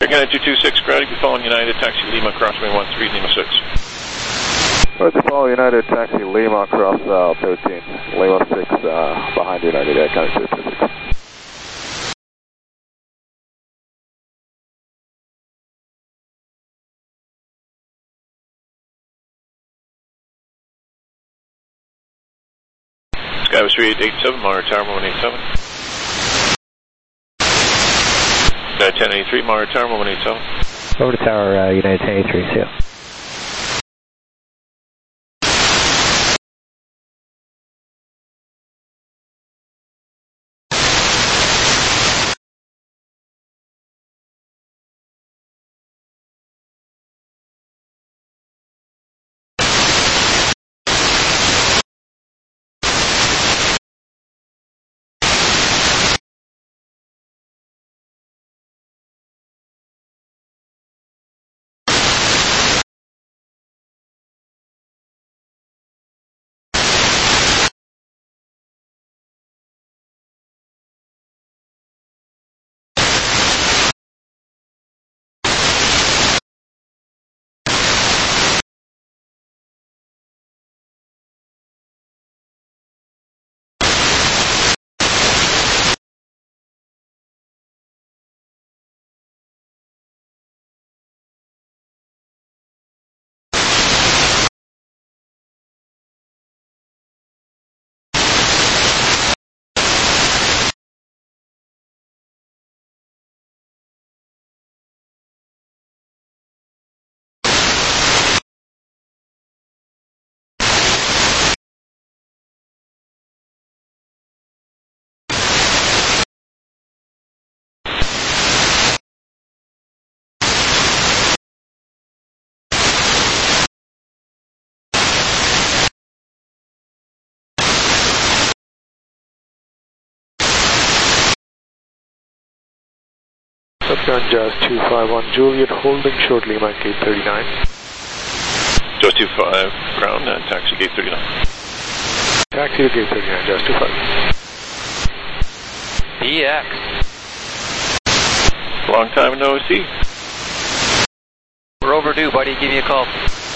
Again, 226, gravity, be following United, taxi Lima, crossway 13, Lima 6. Roger, follow United, taxi Lima, cross 13, Lima 6, behind United, Air Canada 226. Skyway 3887, Monitor Tower 187. United 1083, Monitor Tower 187. Over to tower, United 1083, see ya. Uptown Jazz 251 Juliet, holding short Lima, gate 39. Jazz 25, ground, taxi gate 39. Taxi to gate 39, Jazz 25. BX. Long time no see. We're overdue, buddy. Give me a call.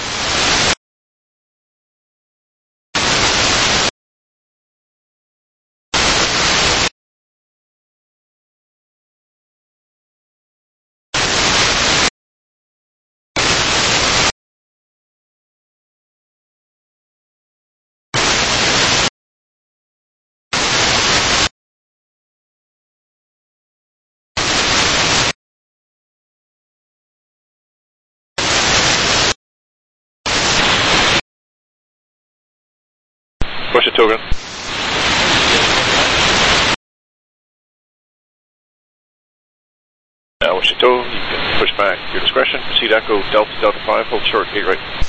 Washington. Washington, you can push back your discretion. Proceed Echo Delta 5, hold short, gate right.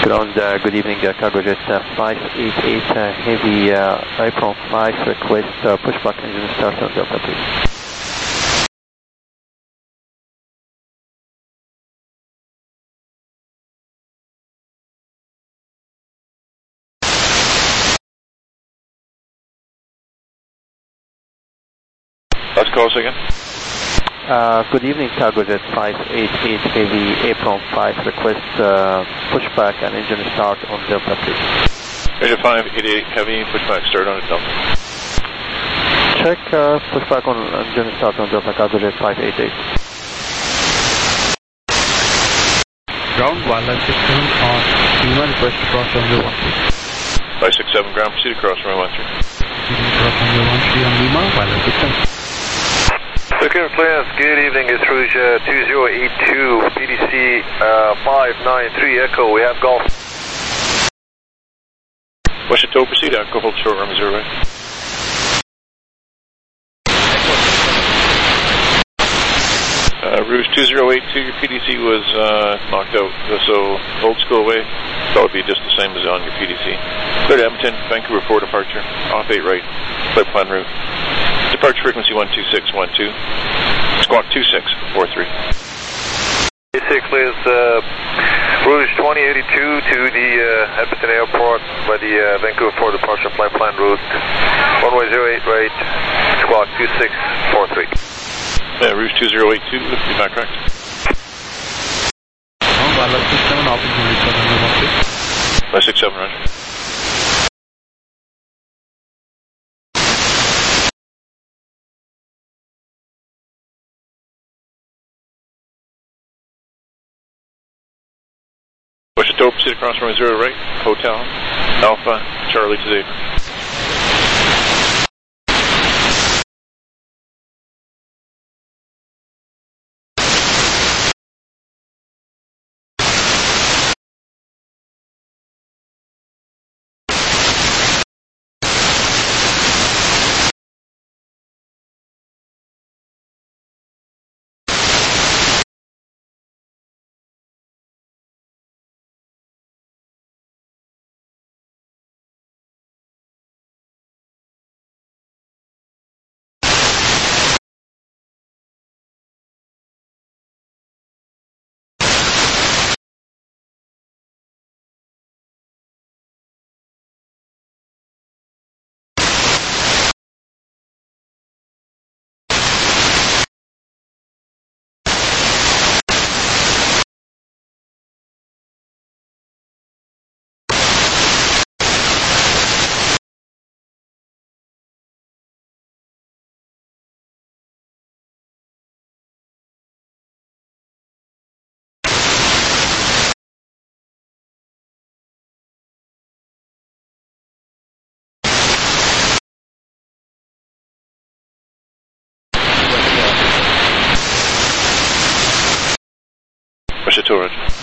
Ground, good evening, Cargojet 588, heavy Apron 5, request pushback engine start on Delta, please. Let's call us again. Good evening, Cargojet 588, heavy Apron 5, request pushback and engine start on Delta, please. Radio 588, heavy pushback start on Delta. Check pushback on engine start on Delta, Cargojet 588. Ground, wireless system on Lima, request to cross runway 13. 567 ground, proceed across runway 13. Cross runway 13 on Lima, wireless system. Looking clearance, good evening, it's Rouge 2082, PDC 593 Echo, we have Golf. West Chateau, proceed Echo, hold short runway 0 right. Rouge 2082, your PDC was knocked out, so old school way, that would be just the same as on your PDC. Clear to Edmonton, Vancouver 4 departure, off 8 right, flight plan route. Departure frequency 12612, squawk 2643. 86 is Rouge 2082 to the Edmonton Airport by the Vancouver 4 departure flight plan route. Runway 08 right, squawk 2643. Yeah, Rouge 2082, be back correct. Wireless system, opportunity for runway 13. 567, roger. West Chateau, proceed across runway 0 right, Hotel, Alpha, Charlie to Xavier. West Chateau, roger.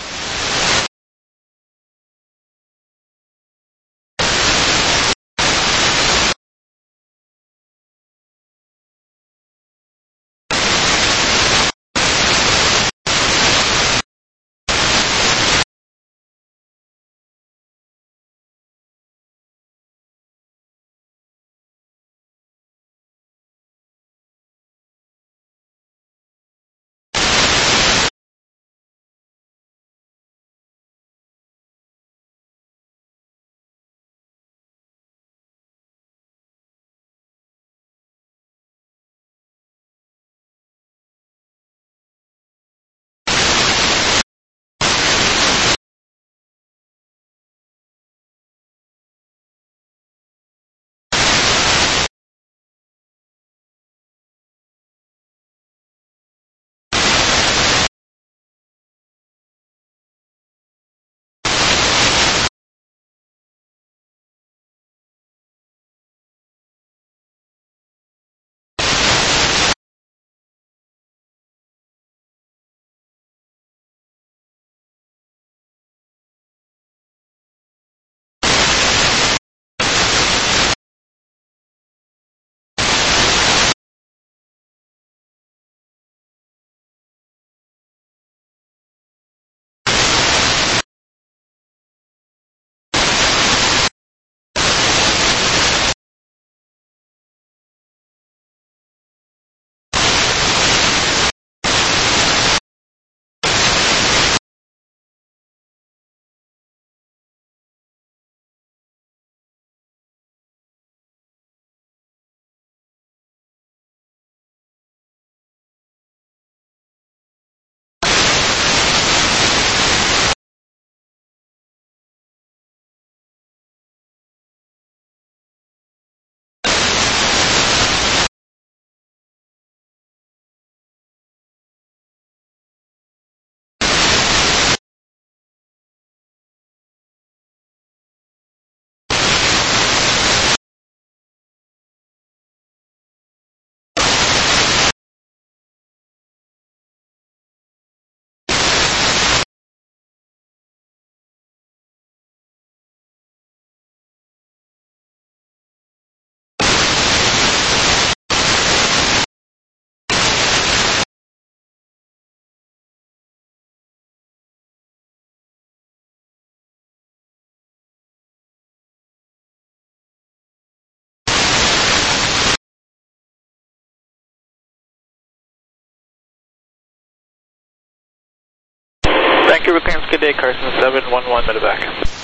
Vancouver clearance, good day, Carson 711 medevac.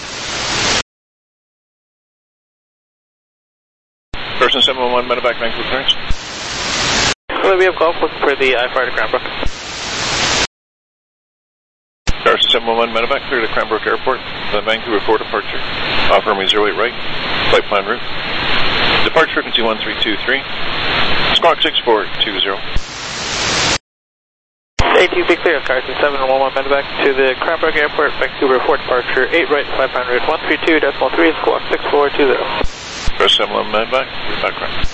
Carson 711 medevac, Vancouver clearance. Hello, we have golf looking for the I-Fire to Cranbrook. Carson 711 medevac, clear to Cranbrook Airport, the Vancouver 4 departure. Off runway 08 right, flight plan route. Departure frequency 1323, squawk 6420. ATC clear, Carson 711 medevac to the Cranbrook Airport, Vancouver 4 departure, 8 right, flight plan route 132.3, squawk 6420. Carson 711 medevac, background.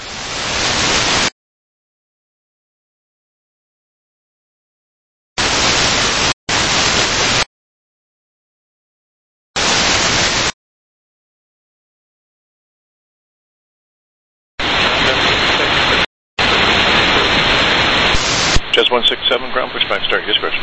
Chess 167, ground pushback, start your discretion.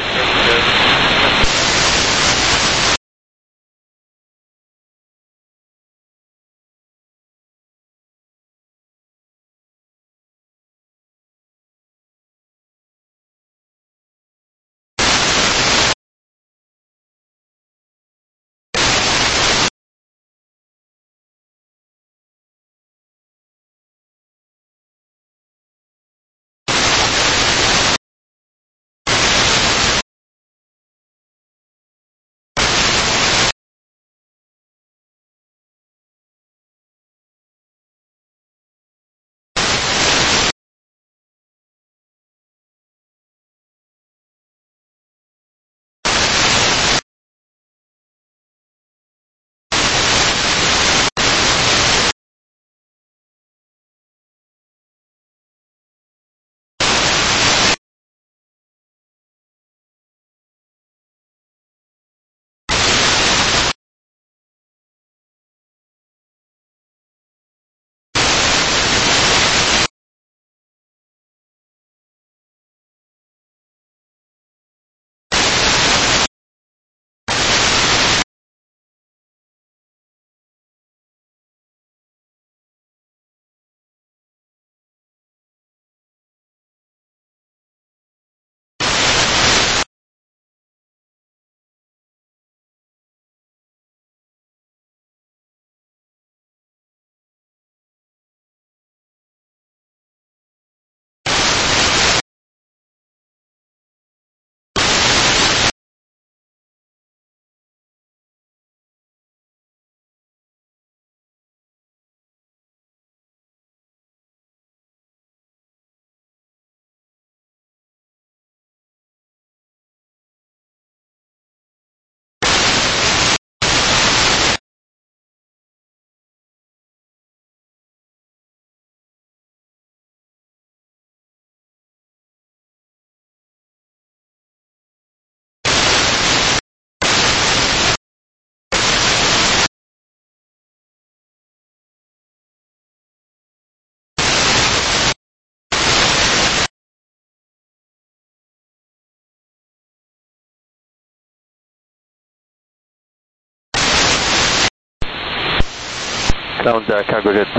Ground cargo jet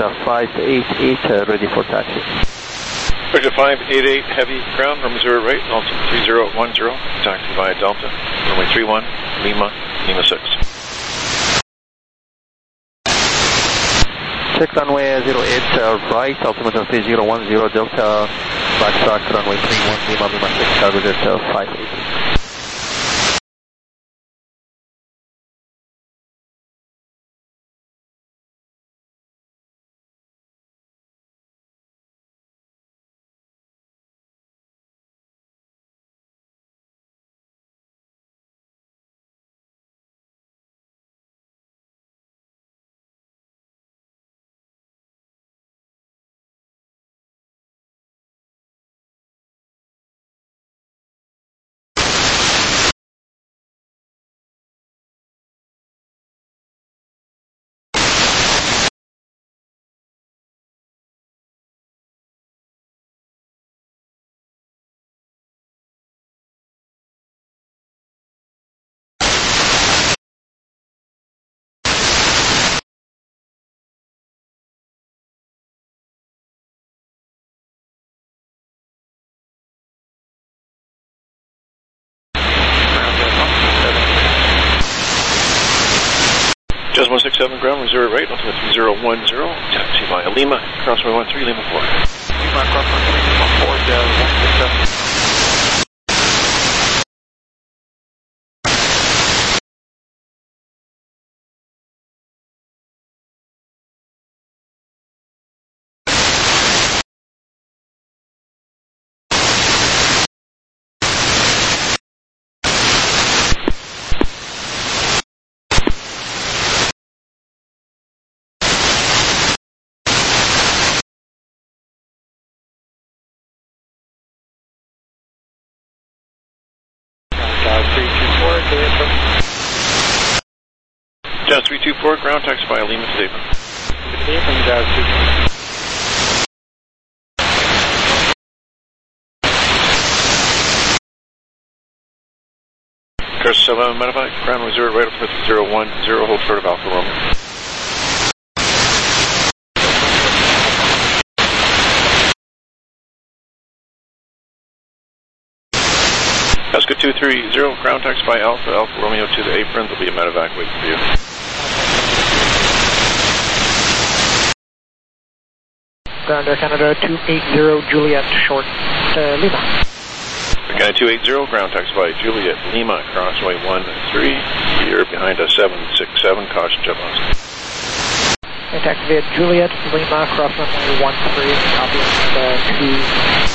588 ready for taxi. Project 588 heavy ground, runway 0 right, altitude 3010, taxi via Delta, runway 31, Lima, Lima 6. Check runway 08 right, altimeter 3010 Delta, backtrack runway 31, Lima, Lima 6, cargo jet 588. 7 ground, reserve right, altimeter 3010, taxi via Lima, crossway 13, Lima 4. Lima, crossway 13, Lima 4, Delta 167. Jazz 324, ground taxi via Lima to Dayton. Dayton, Jazz 324. Cars 7 Medevac, ground reserve right altimeter 3010, hold short of Alpha Romeo. Alaska 230, ground taxi by Alpha Romeo to the apron. There'll be a medevac waiting for you. Ground Air Canada 280, Juliet, short, Lima. Air Canada 280, ground taxi by Juliet, Lima, crossway 13. You're behind us 767, caution jet loss. And activate Juliet, Lima, crossway 13, copy, 2.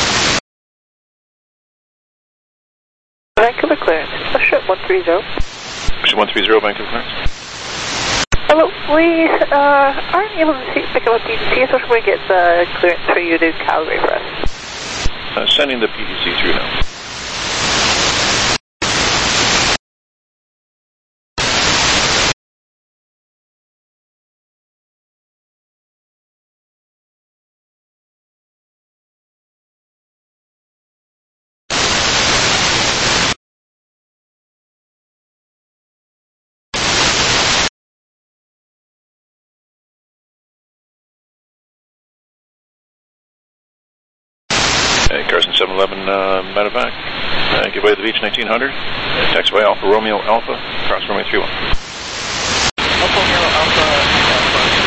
Vancouver clearance, Ocean 130. Ocean 130, Vancouver clearance. Hello, we aren't able to pick up a PDC, so we're going to get the clearance for you to Calgary for us. Sending the PDC through now. Carson 711 medevac, give way to the beach 1900, taxiway Alpha Romeo Alpha, cross runway 31. Alpha Romeo Alpha.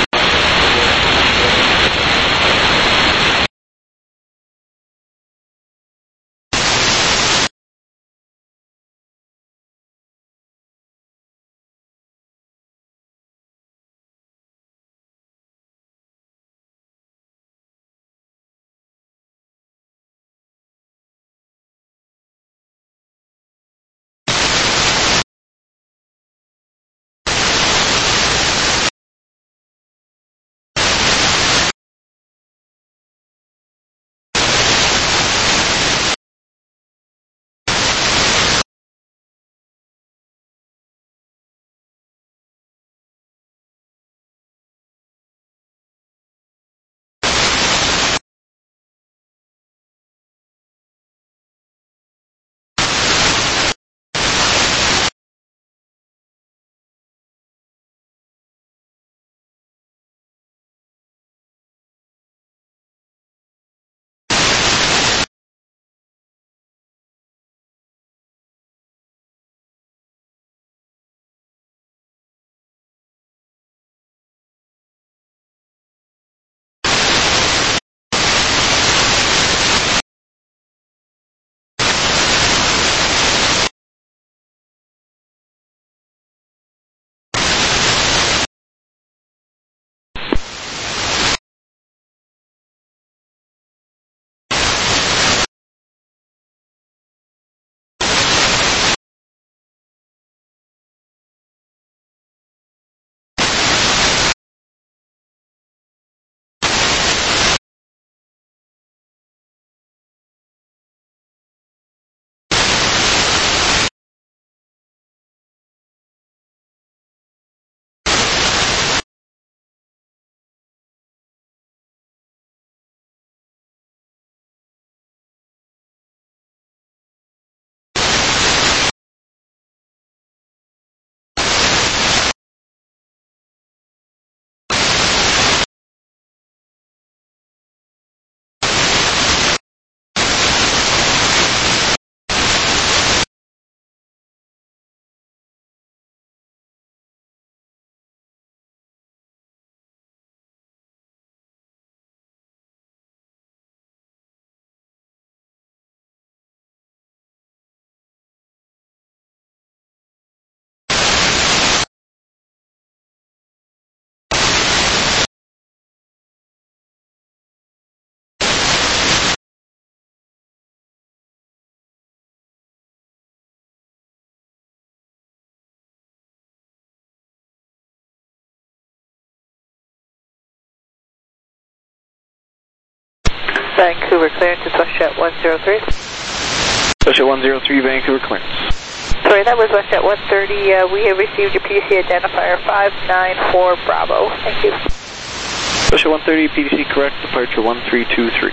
Vancouver clearance is WestJet 103. WestJet 103, Vancouver clearance. Sorry, that was WestJet 130. We have received your PDC identifier 594 Bravo. Thank you. WestJet 130, PDC correct, departure 1323.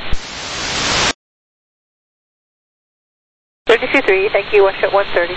323, thank you, WestJet 130.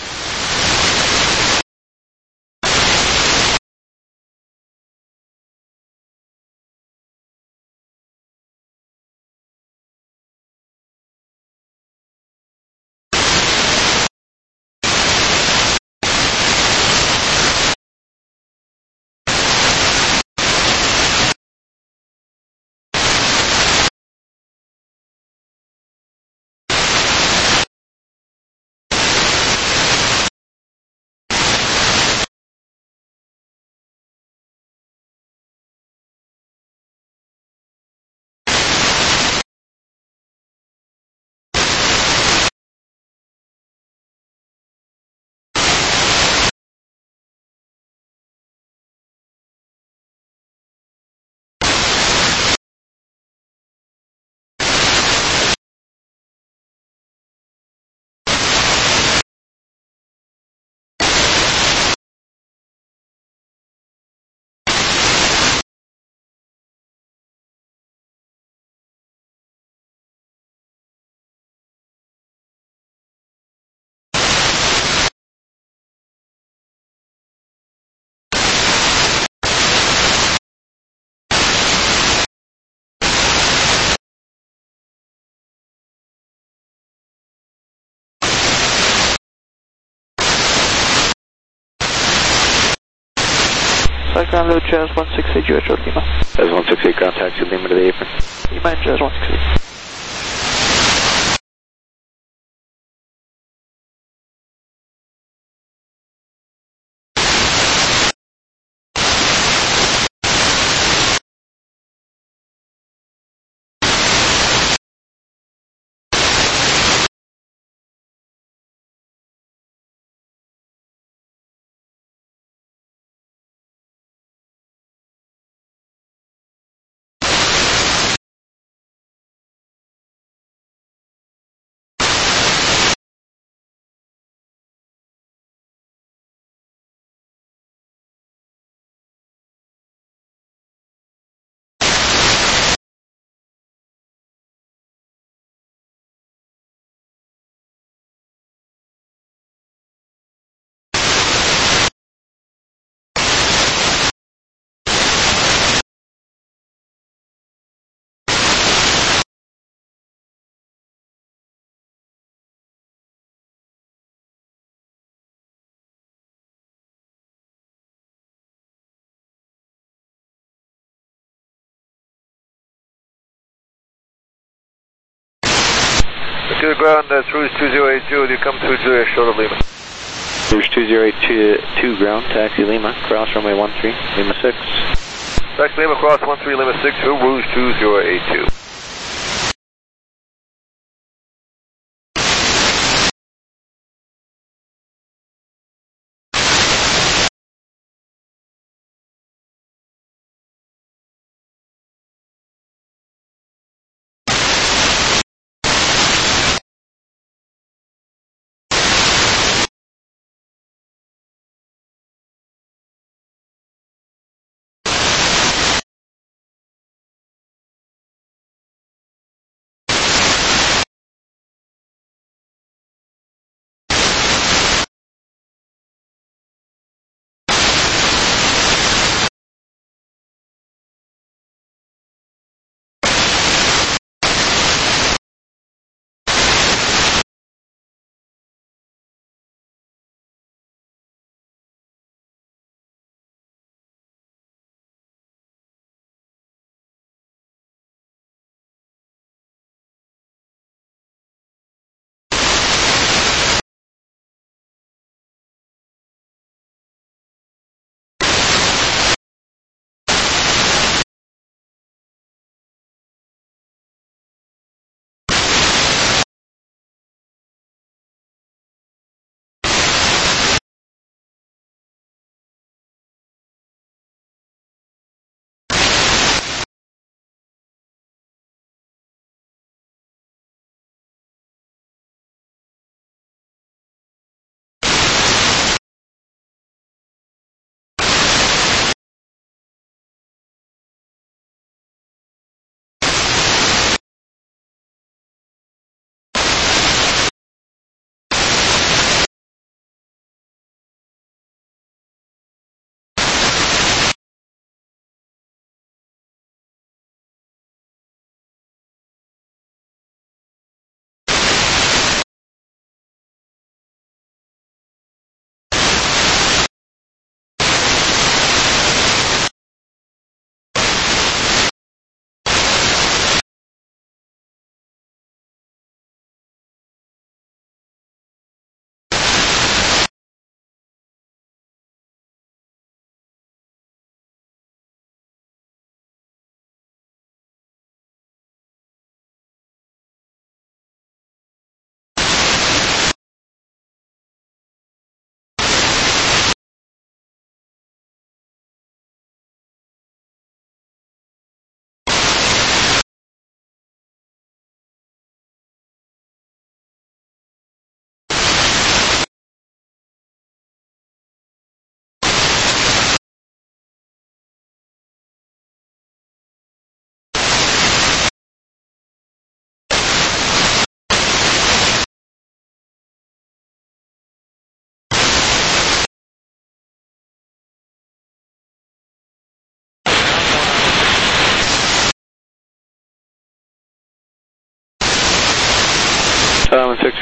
Ground load Jazz 168 UH Lima. Jazz 168, ground taxi Lima to the apron. Lima and Jazz 168. To the ground, that's Rouge 2082. Do you come through Julia short of Lima? Rouge 2082, ground, taxi Lima, cross runway 13, Lima 6. Taxi Lima, cross 13, Lima 6, to Rouge 2082.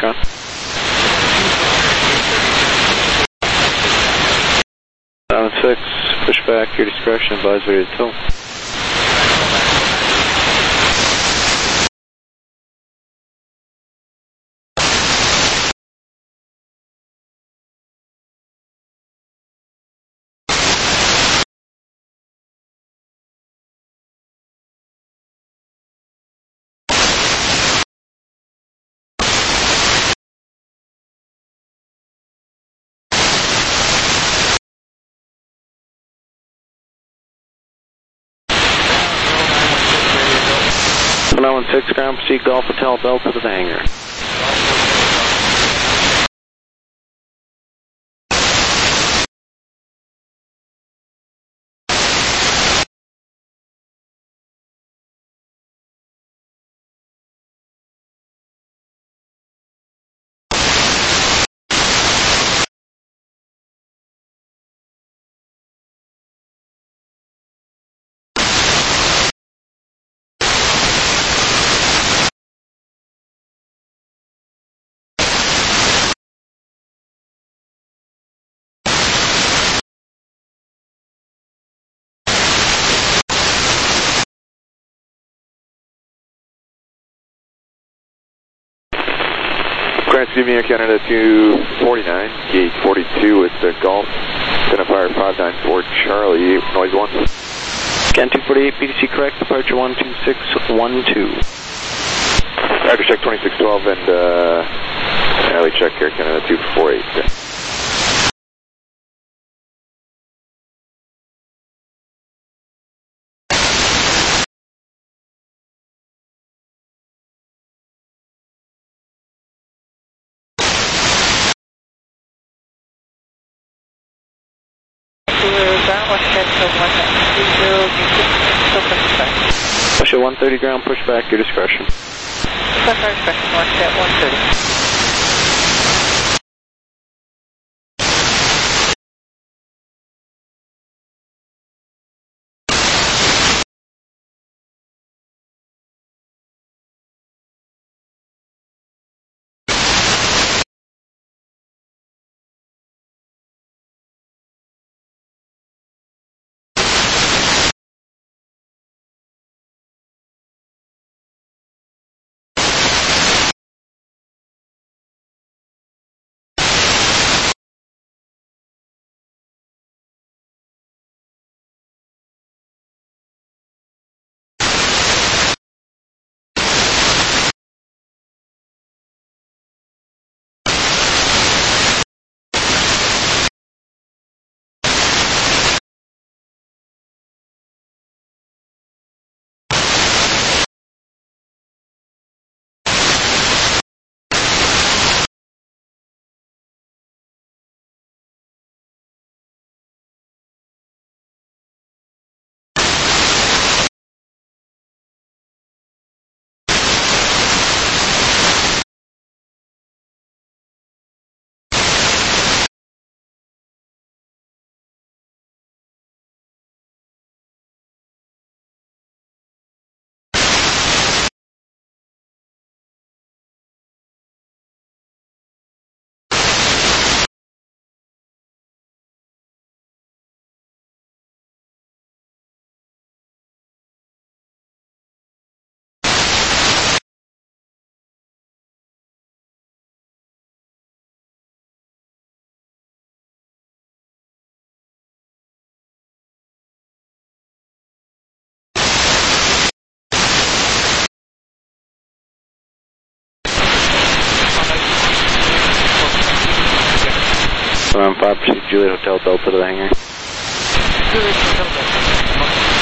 ground. Down 6, push back, your discretion, advise ready to tow. Now 16 ground, proceed Golf Hotel Delta to the hangar. Receiving Air Canada 249, gate 42 with the Golf, identifier 594 Charlie, noise 1. Can 248, PDC correct, departure 12612. Roger, check 2612 and alley check Air Canada 248. Push at 130 ground, push back, your discretion. Push our discretion, watch at 130. Around 5, proceed Juliet Hotel Delta to the hangar. Juliet Hotel Delta.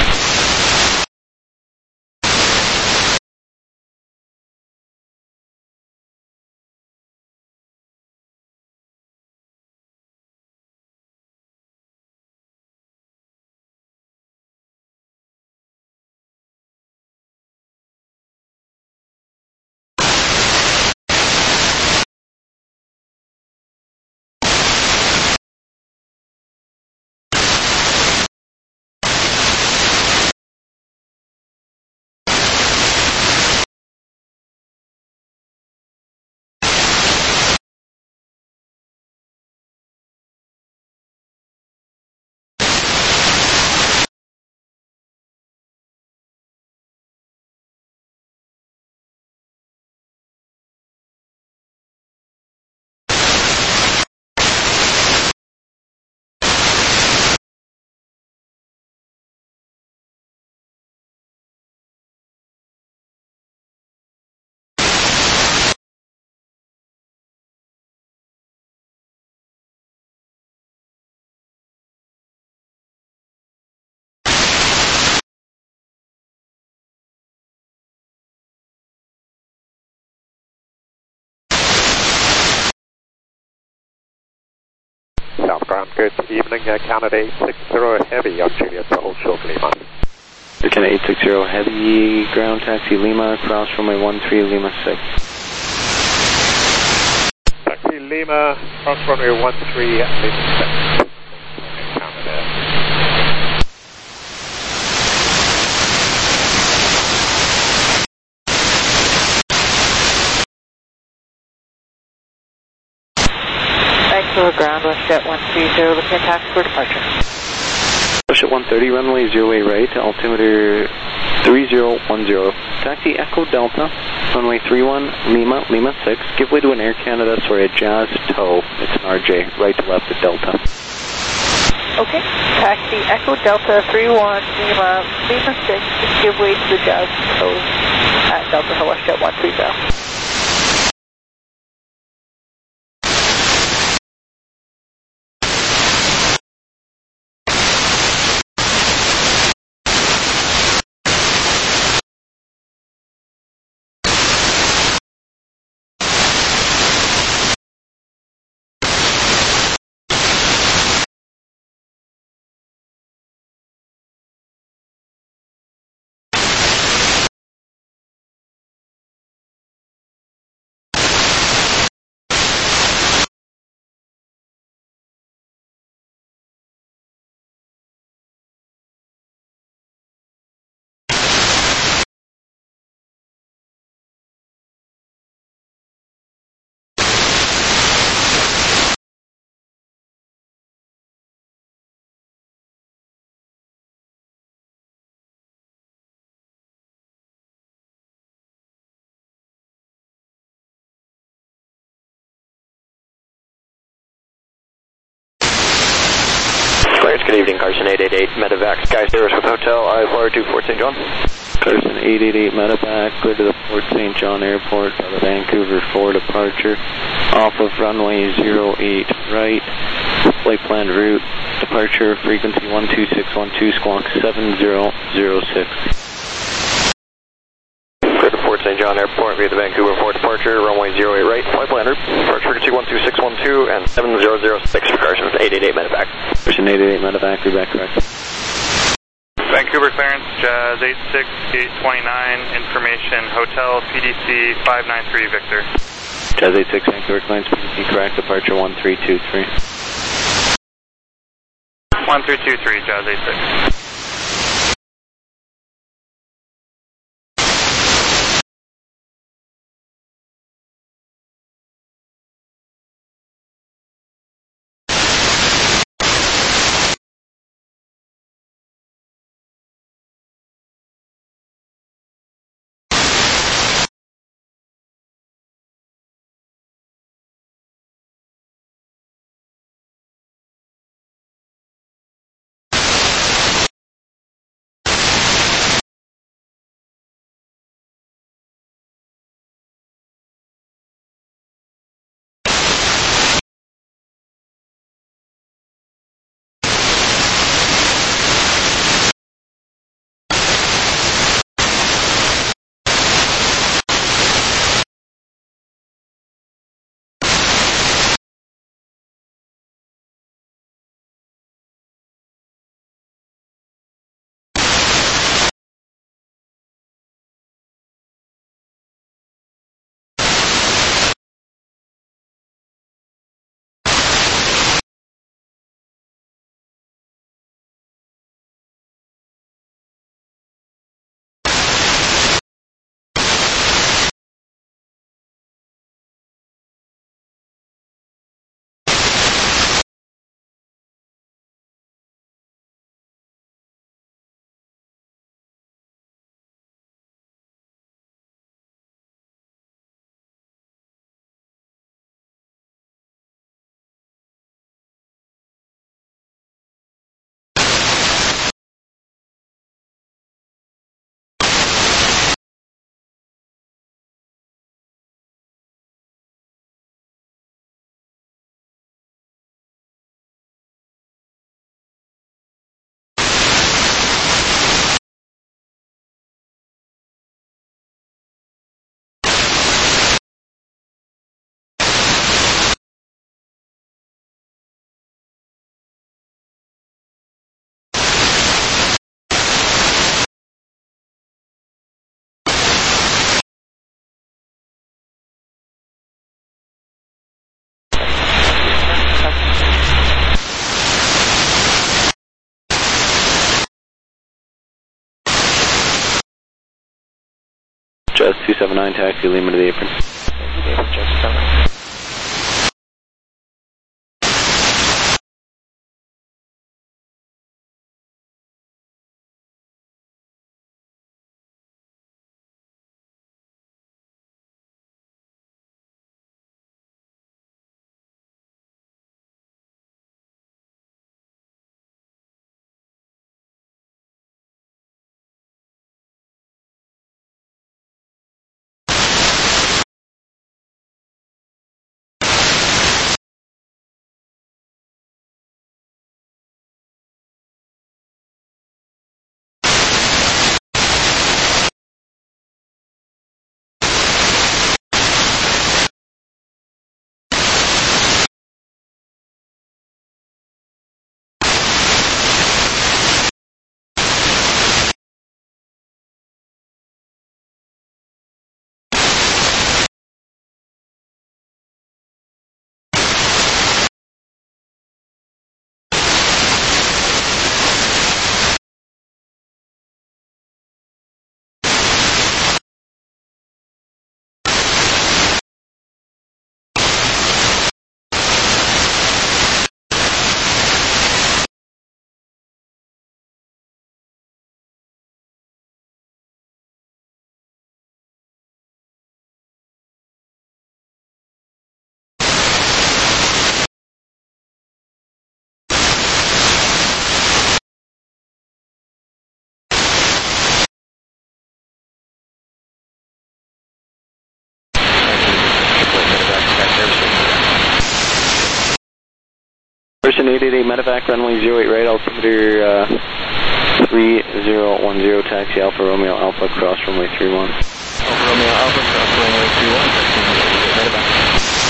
Southground. Good evening, Canada 860 Heavy on Juliet to hold short Lima. Canada 860 Heavy, ground taxi Lima, cross runway 13 Lima 6. Taxi Lima, cross runway 13 Lima 6. Canada. Vancouver ground, WestJet 130, looking at taxi for departure. WestJet 130, runway 08 right, altimeter 3010. Taxi Echo Delta, runway 31 Lima, Lima 6. Give way to an Air Canada, sorry, a Jazz Tow. It's an RJ, right to left at Delta. Okay, taxi Echo Delta 31 Lima, Lima 6. Give way to the Jazz Tow at Delta for WestJet 130. Good evening, Carson 888 Medevac, Sky Service with Hotel, I-Flyer to Fort St. John. Carson 888 Medevac, clear to the Fort St. John Airport, out of Vancouver for departure, off of runway 08 right, flight planned route, departure frequency 12612, squawk 7006. Clear to Fort St. John Airport via the Vancouver for departure, runway 08 right, flight planned route, departure frequency 12612 and 7006 for Carson 888 Medevac. Carson 888 Medevac, read correct. Vancouver clearance, Jazz 86829, information, Hotel PDC 593 Victor. Jazz 86 Vancouver clearance, PDC correct, departure 1323. 1323, Jazz 86. Jazz 279, taxi Lima to the apron. Person 888 medevac, runway 08 right, altimeter 3010, taxi Alpha Romeo Alpha, cross runway 31. Alpha Romeo Alpha, cross runway 31, taxi medevac.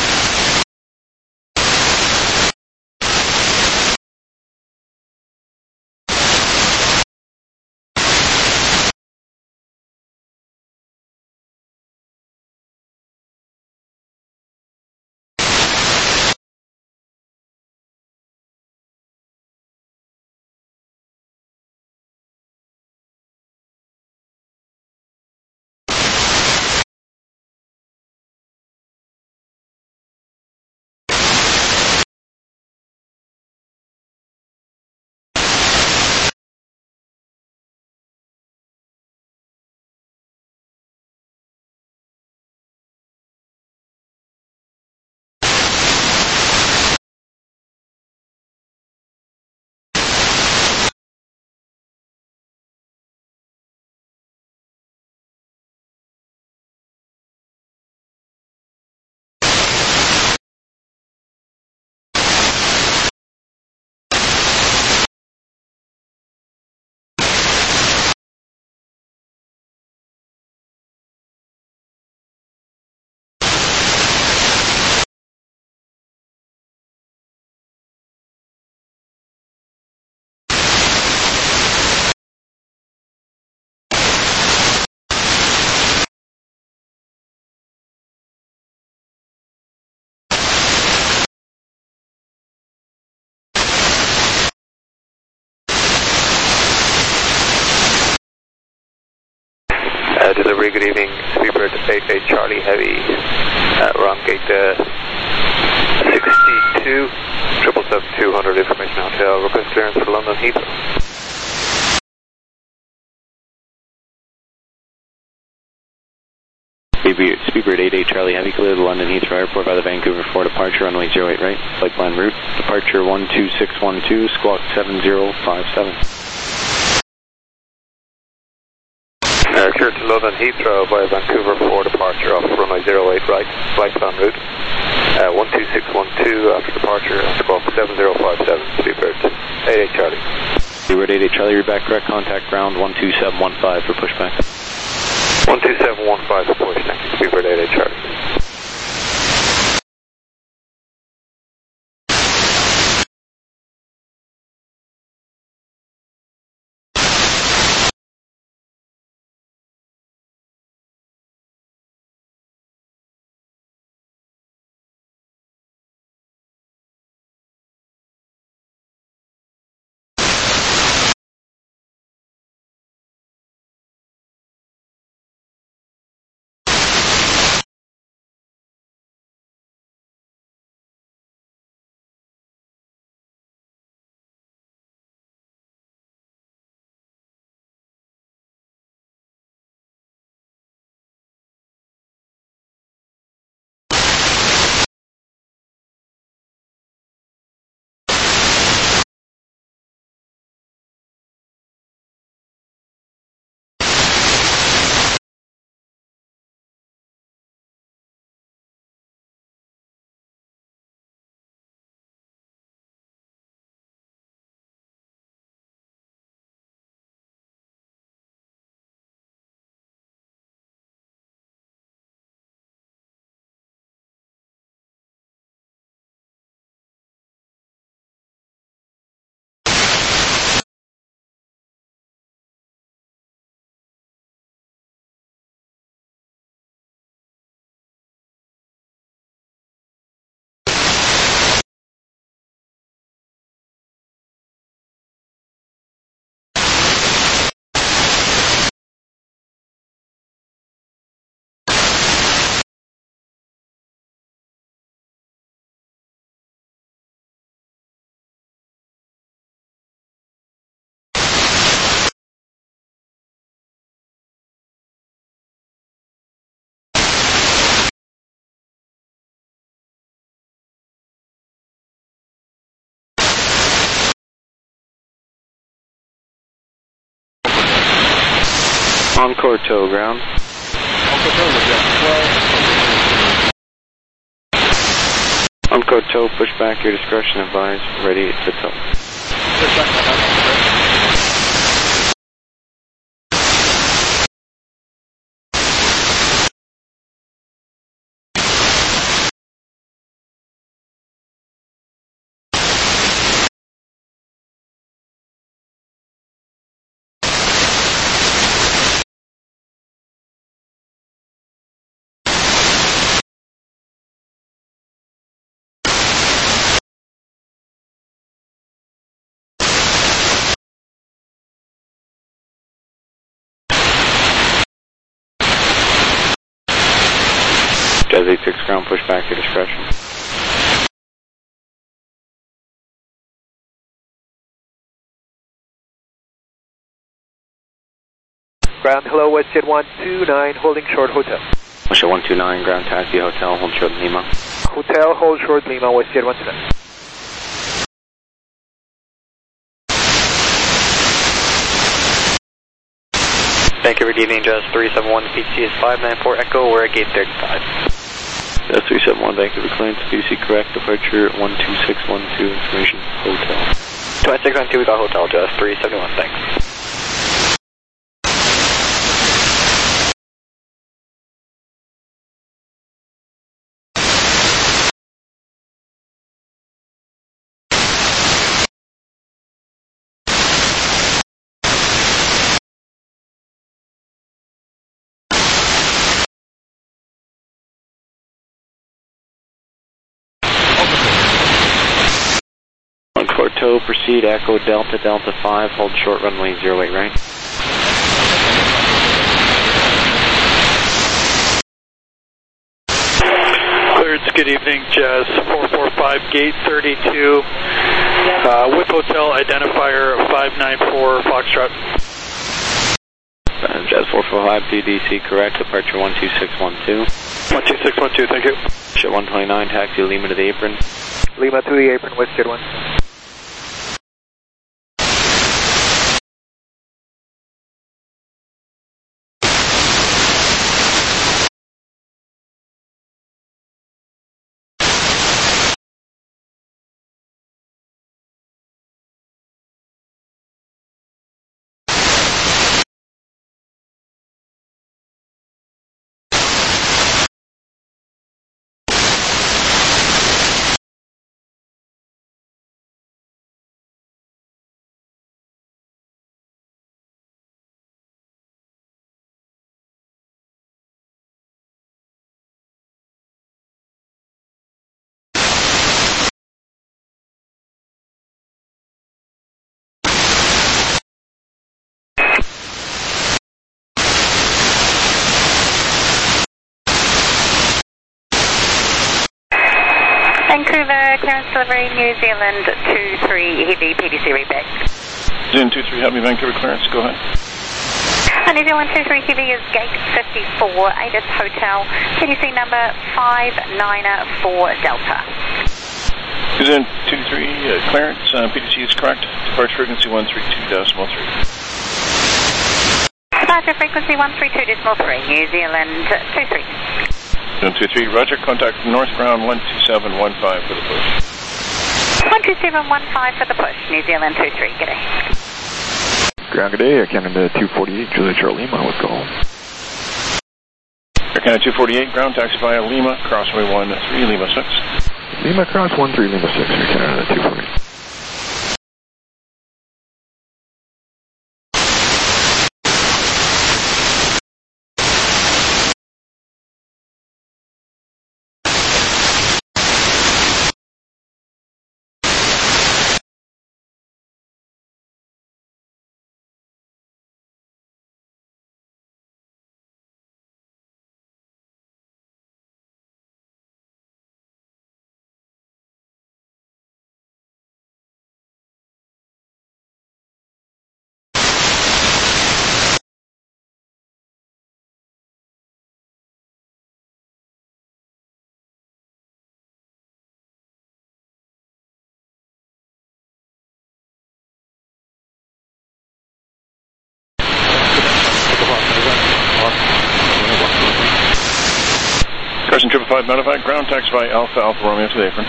Delivery, good evening. Speedbird 88 Charlie Heavy, wrong gate 62, 777-200, information hotel, request clearance for London Heathrow. Speedbird 88 Charlie Heavy, clear to London Heathrow Airport by the Vancouver 4 departure, runway 08 right, flight plan route, departure 12612, squawk 7057. Clear to London Heathrow by Vancouver 4 departure off runway 08 right, flight plan route, 12612 after departure, squawk 7057, Speedbird 88 Charlie. Speedbird 88 Charlie, you're back correct, contact ground 12715 for pushback. 12715 for push, thank you, Speedbird 88 Charlie. Encore tow, ground. Encore tow, Encore tow, push back, your discretion advised, ready to tow. Push back, Jazz 86 ground, push back, your discretion. Ground, hello, WestJet 129, holding short hotel. WestJet 129, ground taxi, hotel, hold short Lima. Hotel, hold short Lima, WestJet 129. Vancouver, good evening, Jazz 371, PTC is 594 Echo, we're at gate 35. Jazz 371, Vancouver clearance, PTC correct, departure 12612, information, hotel. 2612, we got hotel, Jazz 371, thanks. Encore tow, proceed, Echo Delta, Delta 5, hold short runway 08 right. Clearance, good evening, Jazz 445, gate 32, with hotel identifier 594 Foxtrot. Jazz 445, PDC correct, departure 12612. 12612, thank you. Ship 129, taxi Lima to the apron. Lima to the apron, WestJet 1. Vancouver, clearance delivery, New Zealand 23, heavy PDC readback. Zin 23, have me Vancouver clearance, go ahead. New Zealand 23 heavy is gate 54, Adis Hotel, PDC number 594 Delta. New Zealand 23, clearance, PDC is correct, departure frequency 132.3. Departure frequency 132.3, New Zealand 23. 23, roger, contact north ground 12715 for the push. 12715 for the push, New Zealand 23, good day. Ground, good day, Air Canada 248, Juliet Charlie Lima, let's go home. Air Canada 248, ground taxi via Lima, crossway 13 Lima 6. Lima cross 13 Lima 6, Air Canada 248. Wind 555 medevac, ground taxi Alpha Alpha Romeo to the apron.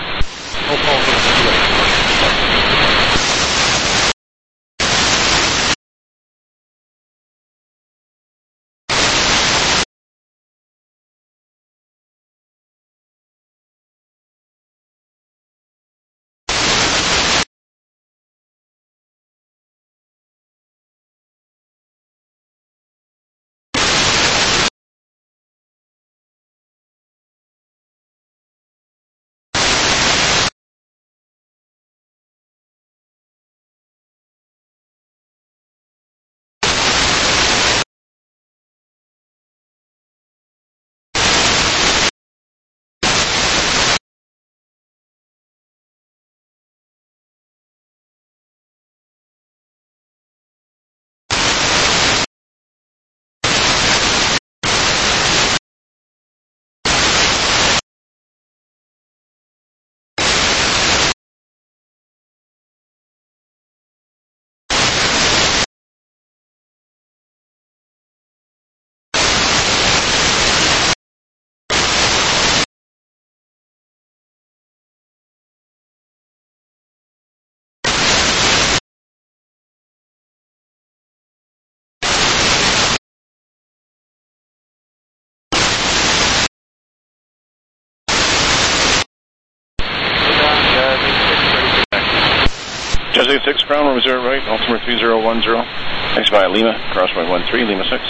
Jazz 86, ground, runway 0 right, altimeter 3010. Next by Lima, crossway 13, Lima 6.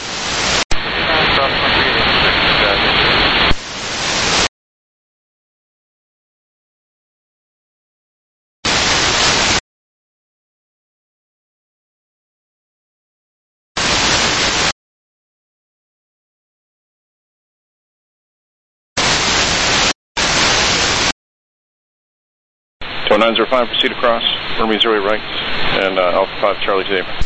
To 905, proceed across, runway 0 right, and Alpha 5 Charlie to the apron.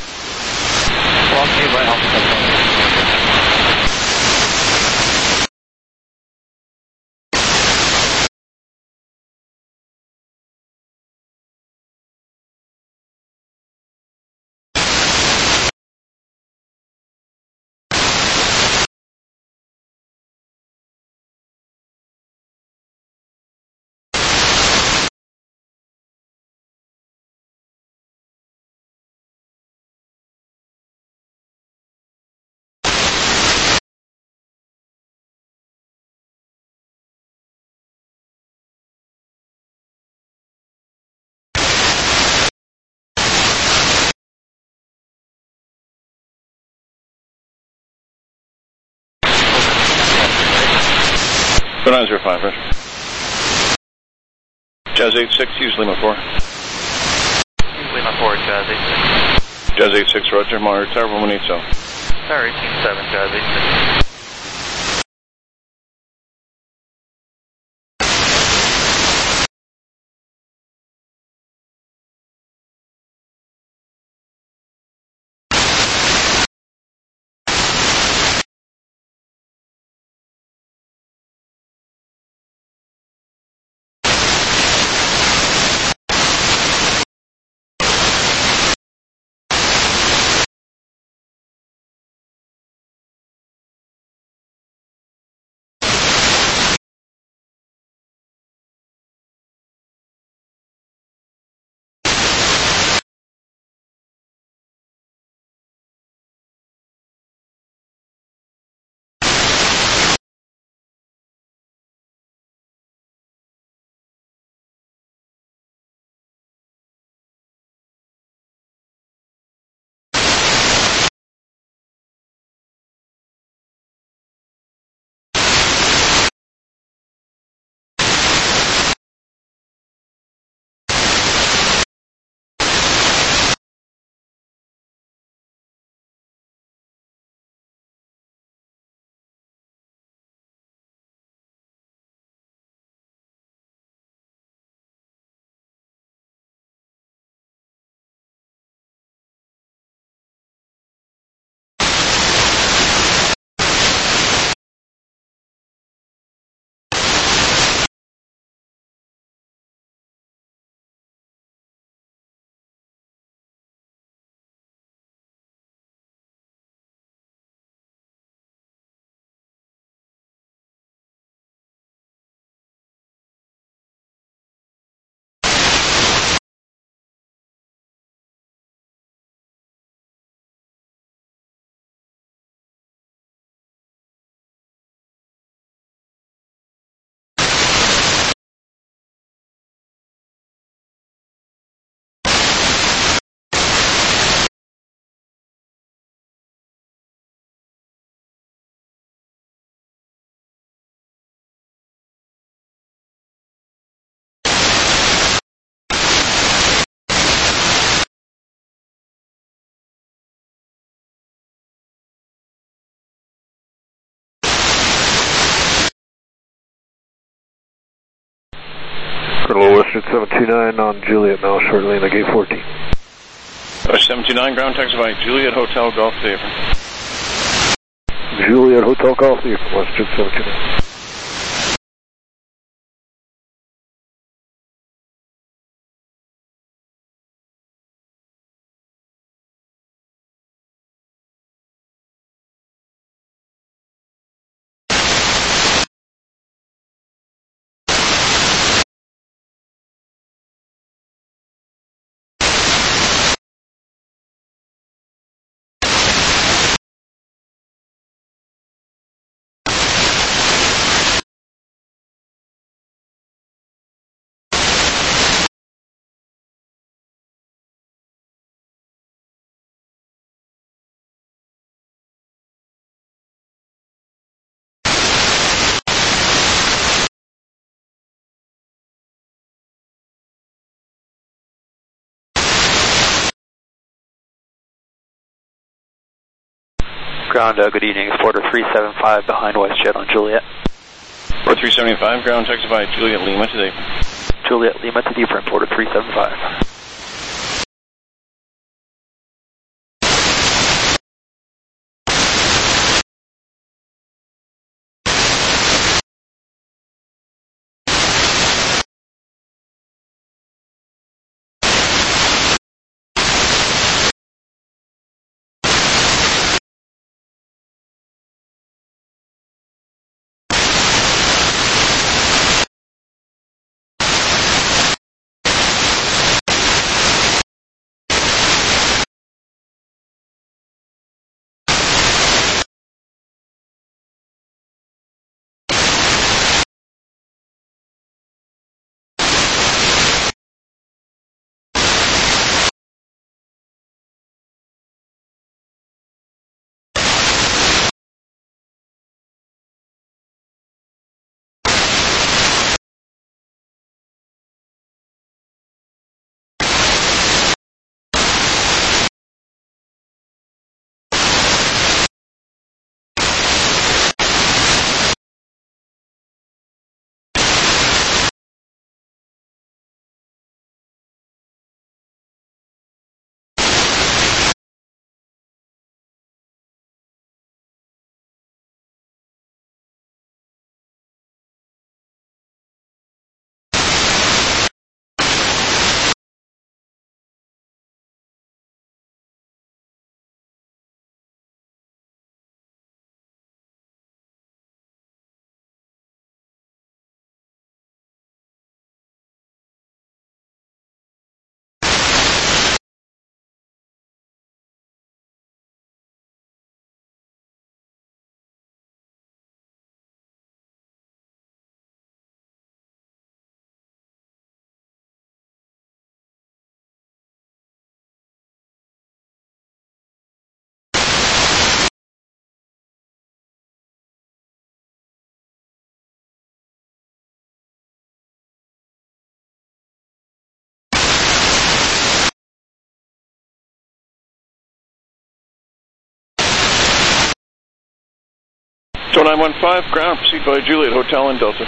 To 905, right. Jazz 86, use Lima 4. Lima 4, Jazz 86. Jazz 86, roger, monitor tower 180. Tower 187, Jazz 86. Hello, Western 729 on Juliet, now shortly in the gate 14. 729, ground taxi by Juliet Hotel Golf Theater. Juliet Hotel Golf Theater, Western 729. Ground, good evening. It's Porter 375 behind WestJet on Juliet. Porter 375, ground taxi by Juliet Lima to the Juliet Lima to the front, Porter 375. Joe 915, ground, proceed by Juliet Hotel in Delta.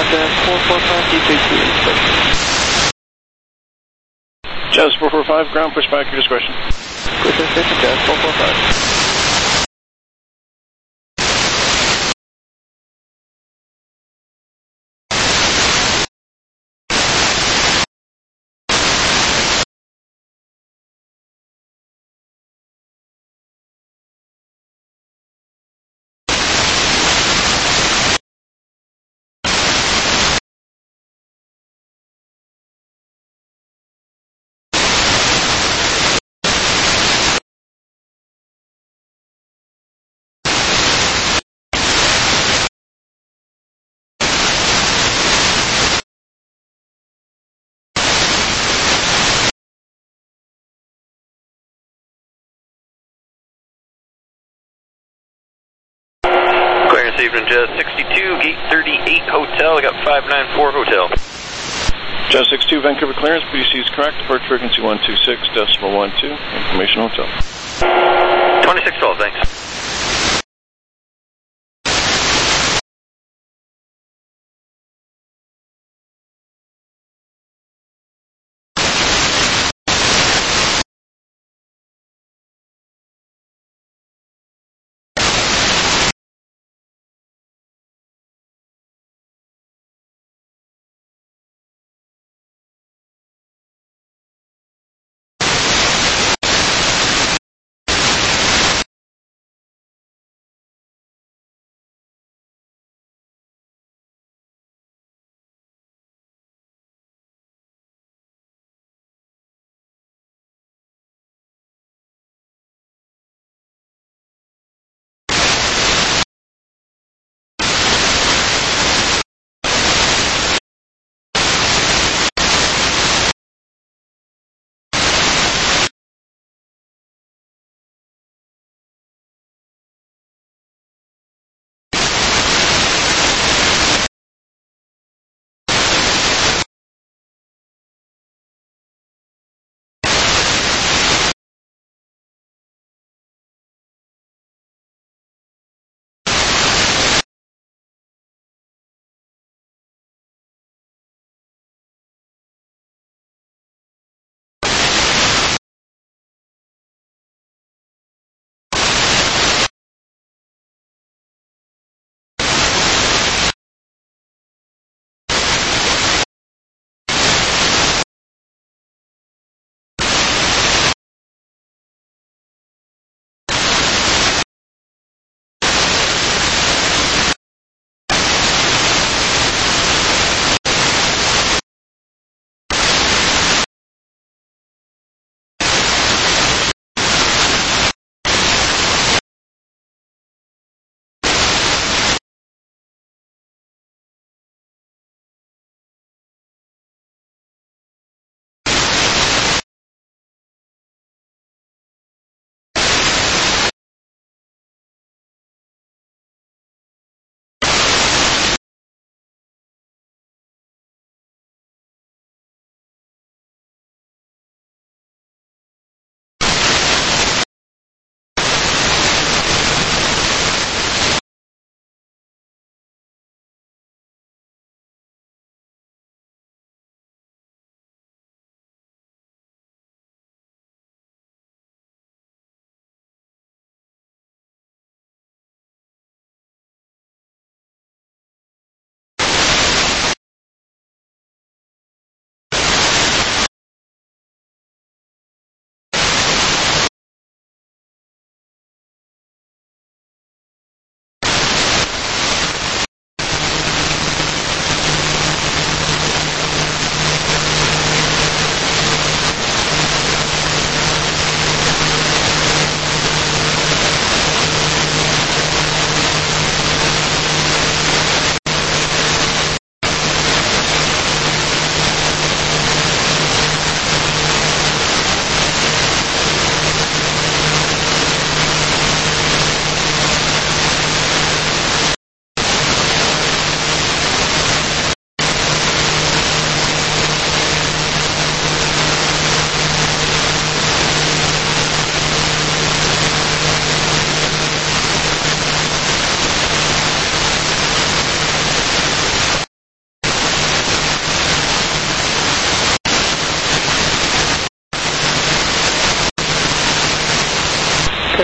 Jazz 445, D32 inspection. Jazz 445, ground pushback, your discretion. Clear station, Jazz 445. Evening, Jazz 62, gate 38 hotel, I got 594 hotel. Jazz 62, Vancouver clearance, PDC is correct, departure frequency 126.12, information hotel. 2612, thanks.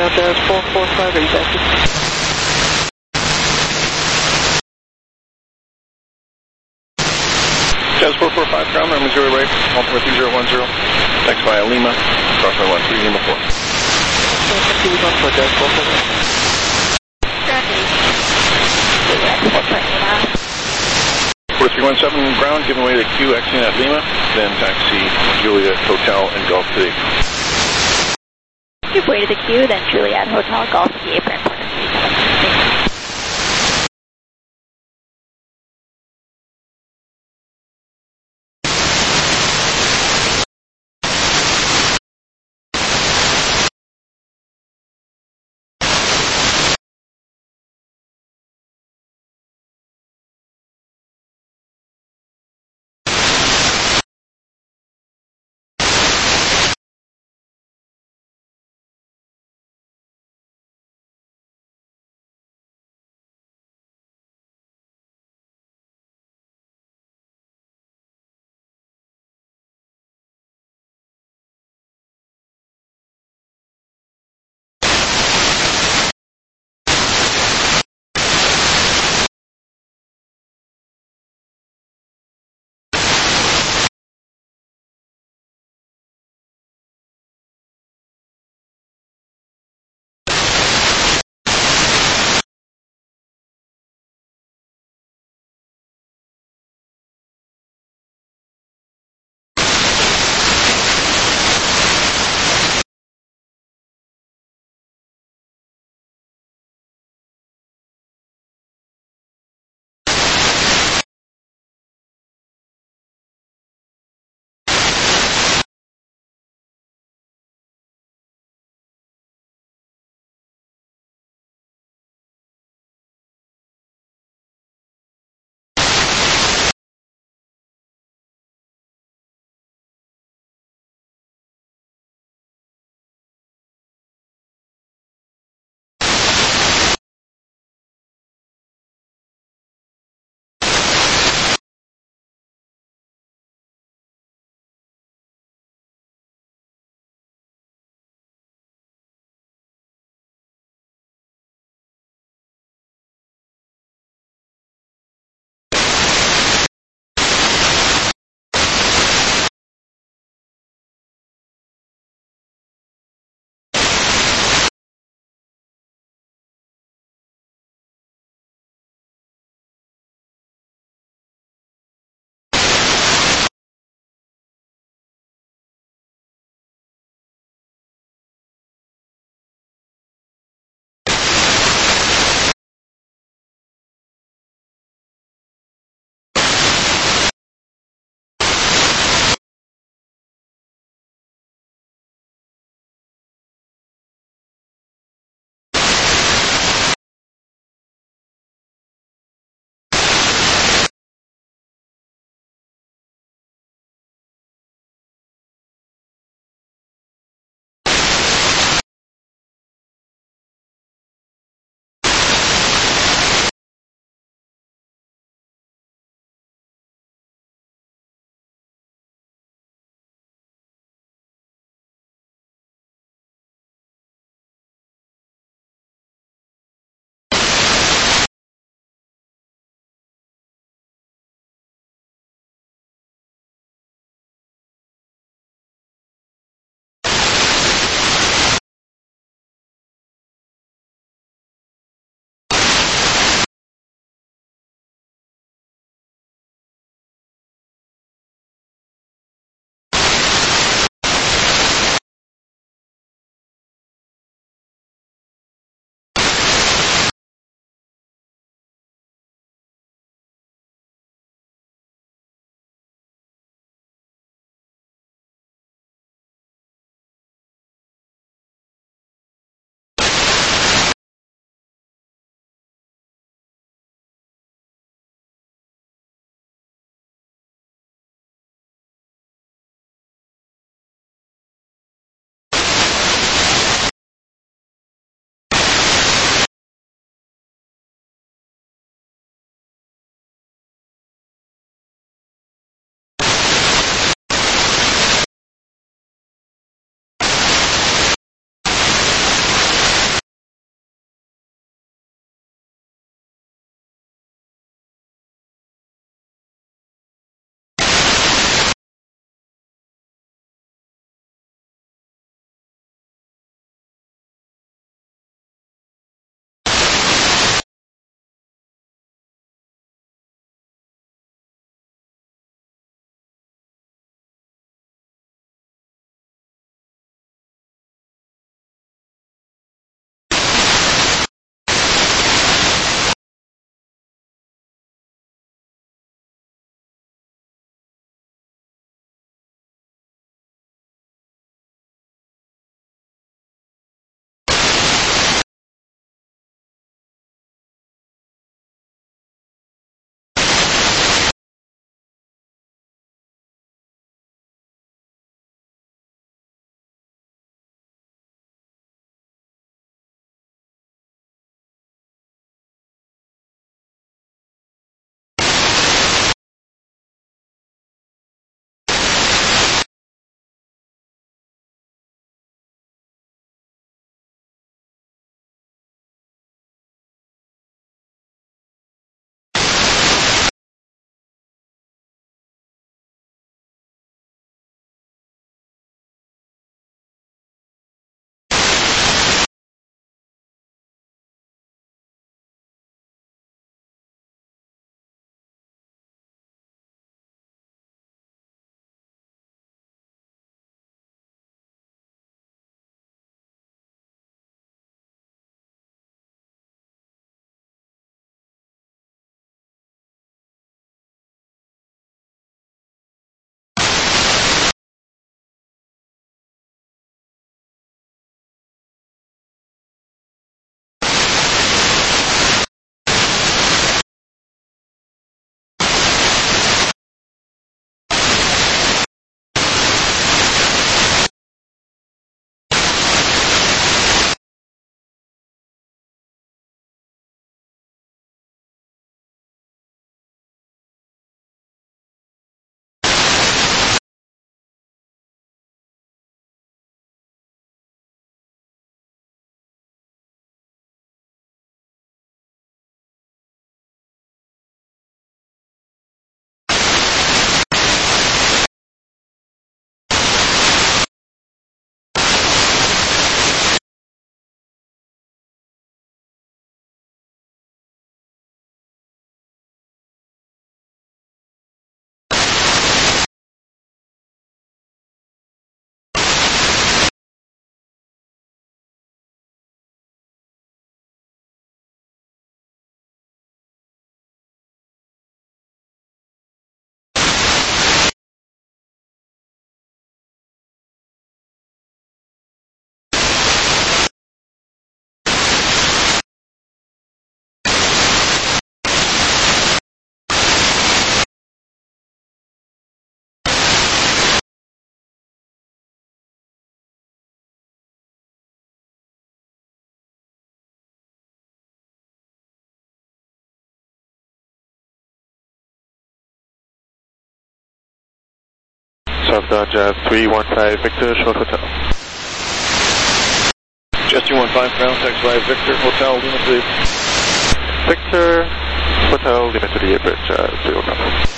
Jazz 445, are you taxi? Jazz 445, ground runway 0 right, altimeter 3010. Next via Lima, cross runway 13 Lima 4. For Jazz 445. 4317 ground, giving way to Q, exiting at Lima, then taxi Juliet Hotel and Golf to the apron. Give way to the Q, then Juliet Hotel Golf to the apron. Southbound Jazz 315 Victor, short hotel. Jazz 315, ground taxi by Victor, hotel, Lima to the... Victor, hotel, Lima to the airport, 319.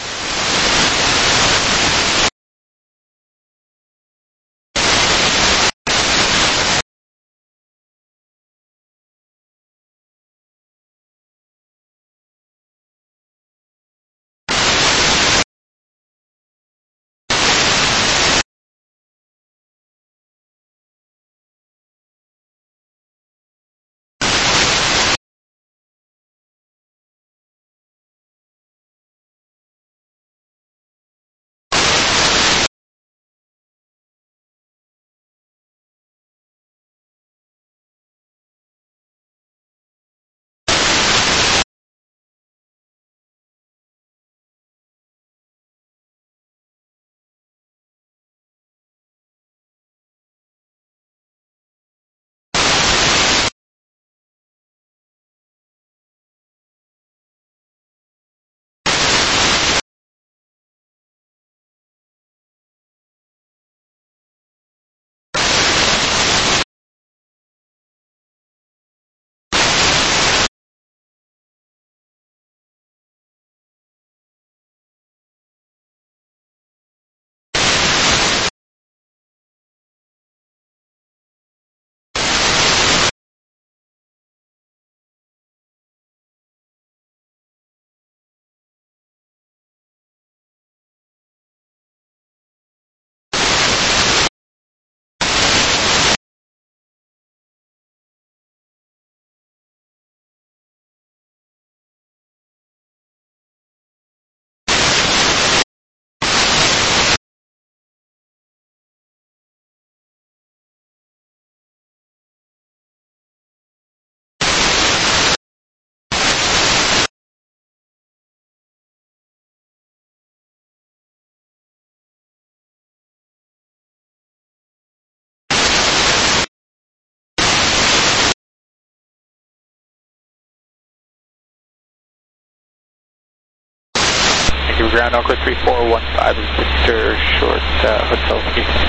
Ground Uncle 3415 Victor, short hotel,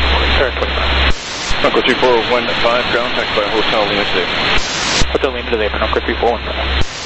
25. Uncle 3415, ground taxi by hotel, Lima to the airport. Hotel Lima to the airport, Uncle 3415.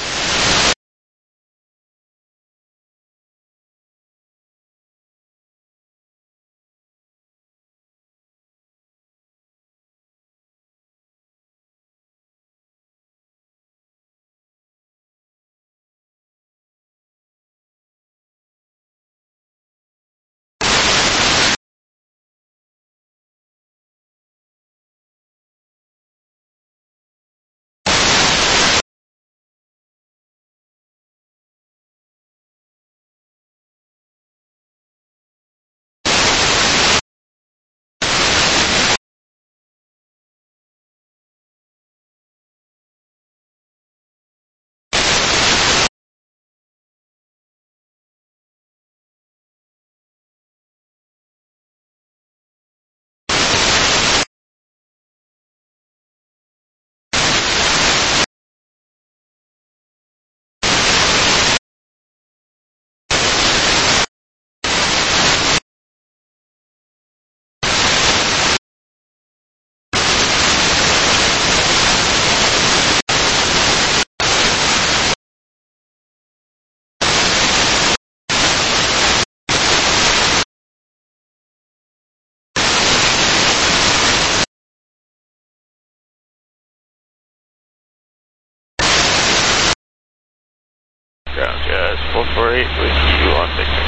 Ground Jazz 448 with you on Victor.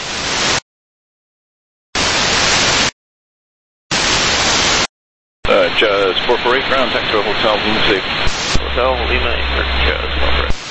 Jazz 448, ground taxi by hotel, Lima to the airport. Hotel Lima, Jazz 448.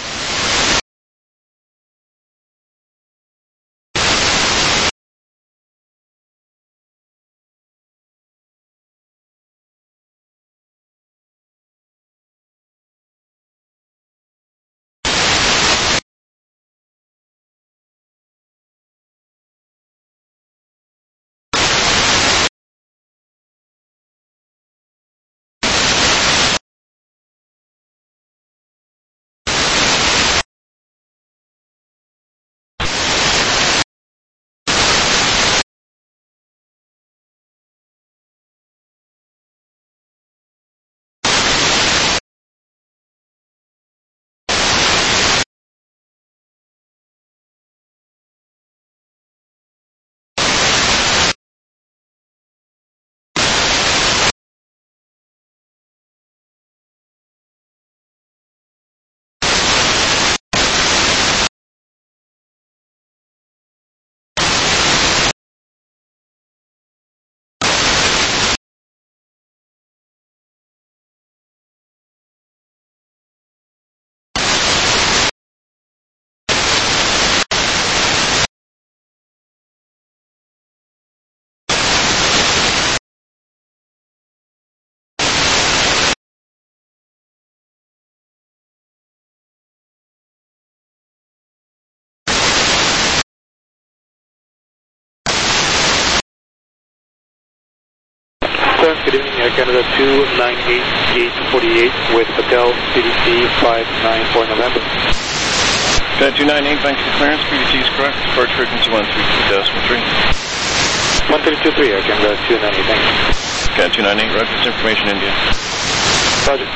Clarence, good evening. Air Canada 298, gate 48 with Hotel PDC 594 November. Got 298, thanks for clearance. PDC is correct. Departure frequency 132.3. 1323, Air Canada 298, thanks. Got 298, reference information India. Roger.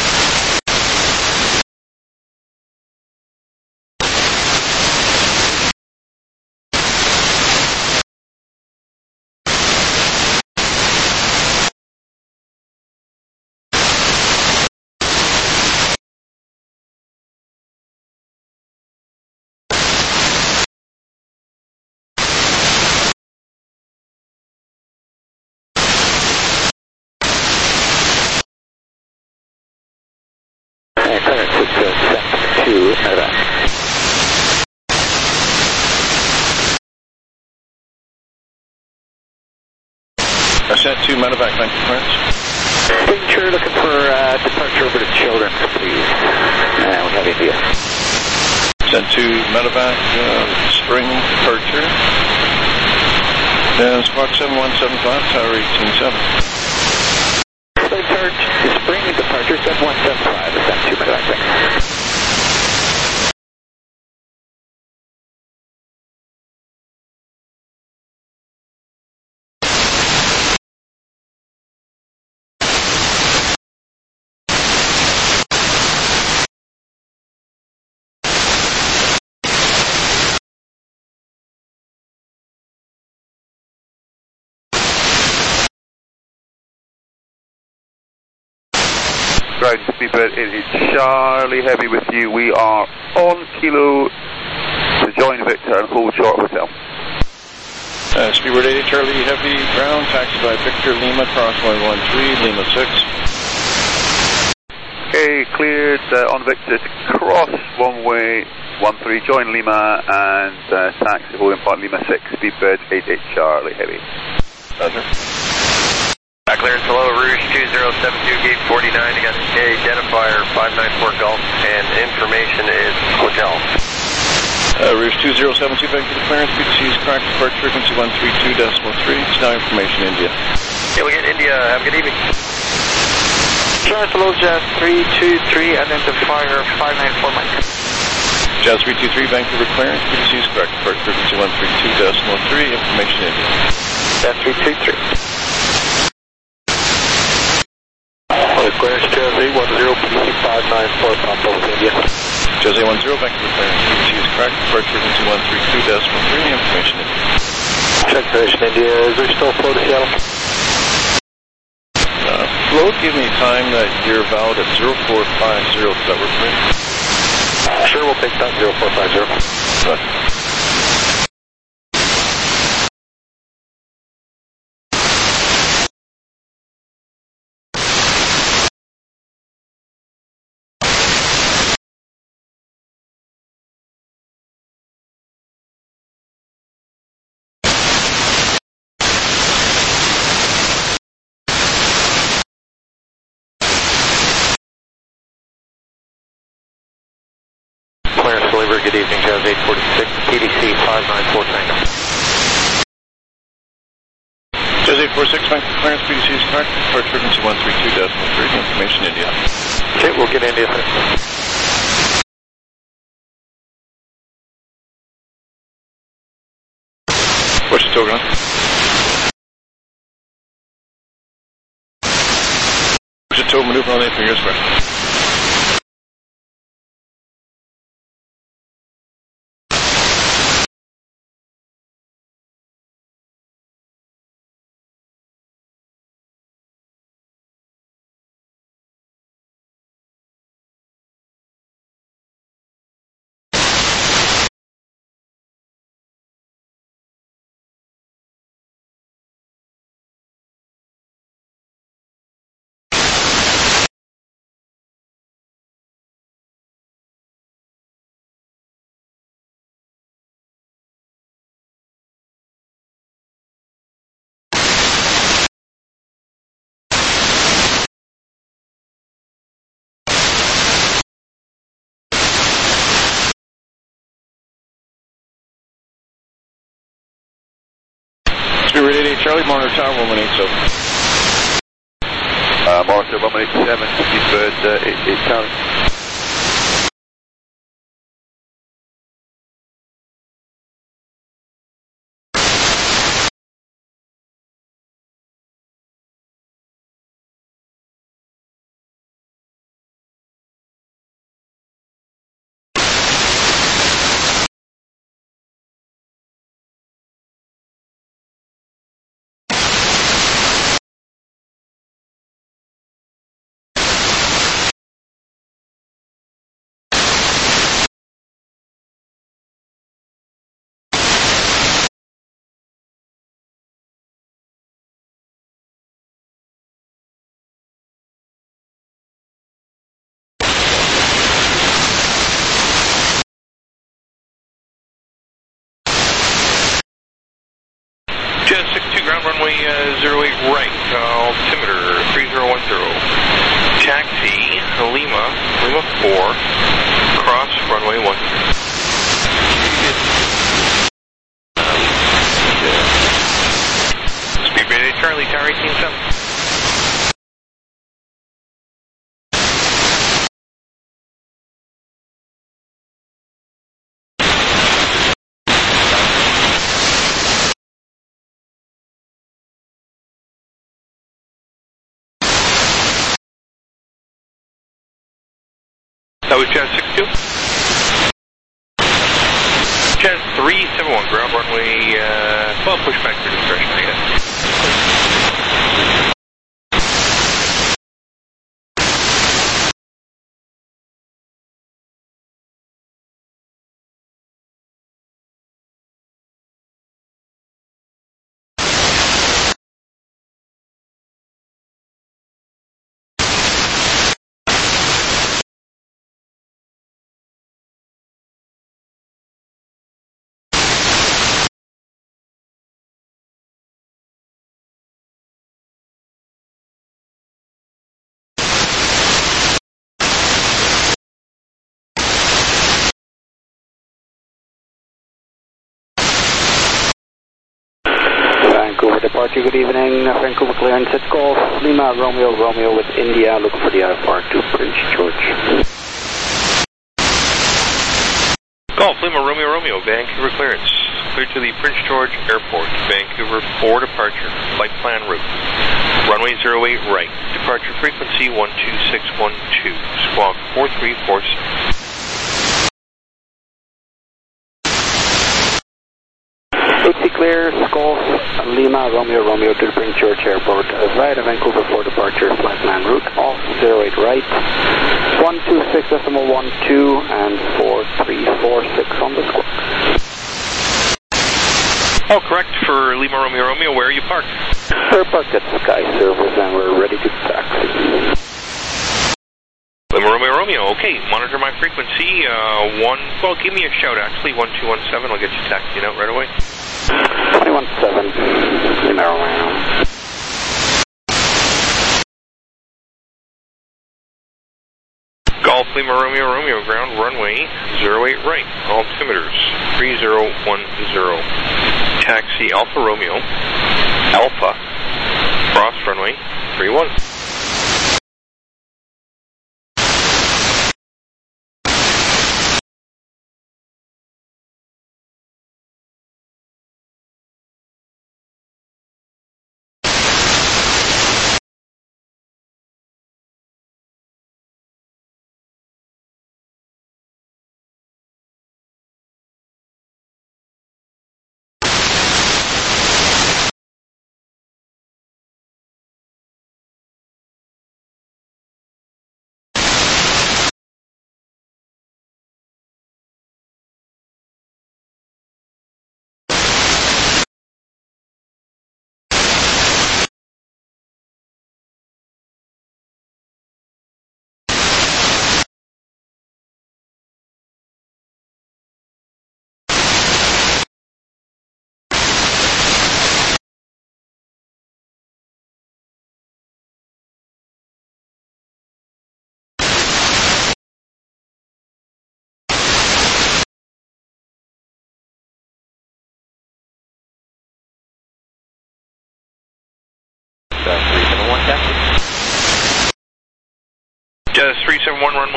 Clearance is 2 medevac. Set 2 medevac, thank you, clearance. Signature, looking for departure over to Children's, please. And we have India. Set 2 medevac, spring departure. And squawk 7175, tower 187. Spring departure 7175, send 2 medevac, thanks. Ground Speedbird, it is Charlie Heavy with you. We are on Kilo to join Victor and hold short hotel. Speedbird 80, Charlie Heavy, ground, taxi by Victor Lima, crossway 13, Lima 6. Okay, cleared on Victor to cross runway 13, join Lima and taxi holding part Lima 6, Speedbird 88, Charlie Heavy. Roger. Clearance, hello, Rouge 2072, gate 49, you got a identifier 594 Golf, and information is hotel. Rouge 2072, back to the clearance, PDC is correct, departure frequency 132.3, it's now information India. Yeah, we get India, have a good evening. Charles, hello, Jazz 323, identifier 594 Mike. Jazz 323, Vancouver clearance, PDC is correct, departure frequency 132.3, information India. Jazz 323. Clearance, Jazz 810, PDC 594, Papa, India. Jazz 810, Vancouver clearance, PDC is correct, departure frequency 132.3, information India. Check information India, is there still flow to Seattle? Flow, give me time that you're valid at 0450, does that work for me? Sure, we'll take that 0450. Right. Clearance delivery, good evening, Jazz 846, PDC 594 Tango. Jazz 846, Vancouver clearance, PDC is correct, departure frequency 132.3, information India. Okay, we'll get India first. What's the token on? What's the tow maneuver on 8 for your square? Spirit 88, Charlie, Monitor Tower 1187. Monitor 187, Speedbird 88 Charlie. Jet 62 ground runway 08 right, altimeter 3010. Taxi Lima 4, cross runway 1. Speedbird 8 Charlie, tower 18.7. That was Jet 62. Jet 371, ground runway, well, push back to discretion, I guess. Vancouver departure, good evening. Vancouver clearance at Golf, Lima, Romeo, Romeo with India, looking for the IFR to Prince George. Golf, Lima, Romeo, Romeo, Vancouver clearance. Cleared to the Prince George Airport, Vancouver 4 departure, flight plan route. Runway 08 right, departure frequency 12612, squawk 4346. Lucy clear, Golf, Lima, Romeo, Romeo to the Prince George Airport, via the Vancouver 4 departure, flight plan route, off 08 right, 126.12 and 4346 on the squawk. Oh, correct, for Lima, Romeo, Romeo, where are you parked? We're parked at Sky Service and we're ready to taxi. Lima, Romeo, Romeo, okay, monitor my frequency, well, give me a shout actually, 1217, I'll get you taxiing out right away. 217, Lima, Romeo. Golf, Lima, Romeo, Romeo, ground runway 08 right, altimeters 3010. Taxi Alpha Romeo, Alpha, cross runway 31.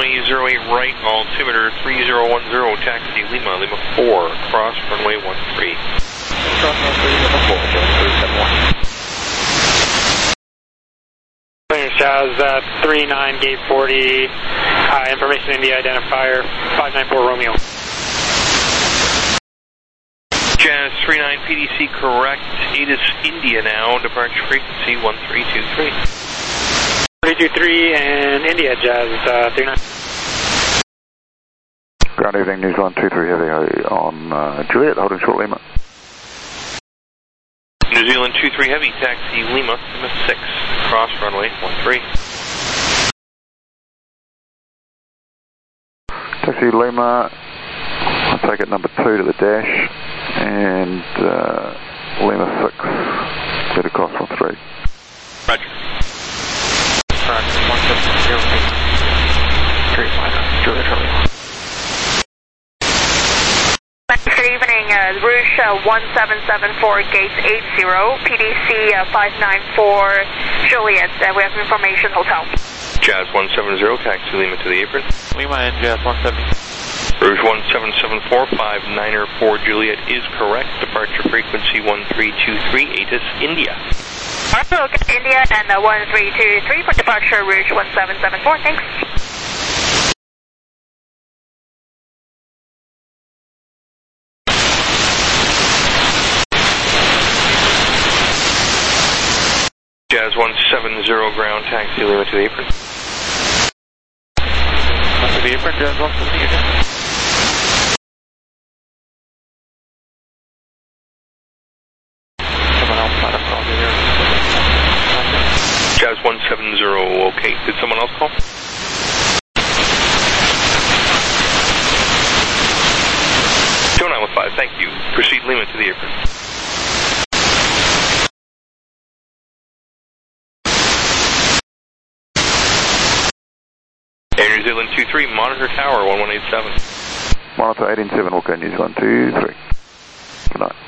runway 08 right, altimeter 3010, taxi Lima, Lima 4, cross runway 13. Cross runway Lima 4, Jazz 39, gate 40, information India identifier, 594 Romeo. Jazz 39 PDC correct, ATIS India now, departure frequency 1323. 323 and India, Jazz 39. Ground evening, News 123 heavy on Juliet, holding short Lima. New Zealand 23 heavy, taxi Lima, Lima 6, cross runway 13. Taxi Lima, I'll take it number 2 to the dash, and Lima 6, clear to cross 13. Roger. Roger, 170, straight line, Juliet Charlie. Good evening, Rouge 1774, gate 80, PDC 594, Juliet. We have information, hotel. Jazz 170, taxi Lima to the apron. Lima and Jazz 170. Rouge 1774, 594 Juliet is correct. Departure frequency 1323, ATIS India. Okay, India and 1323 for departure, Rouge 1774. Thanks. Jazz 170 ground, taxi Lima to the apron. To the apron, Jazz 170 again. Someone else might have called you there. Jazz 170, okay. Did someone else call? Joe 915, thank you. Proceed Lima to the apron. Air New Zealand 23, monitor tower 1187. Monitor 187, okay, News 123. Good night.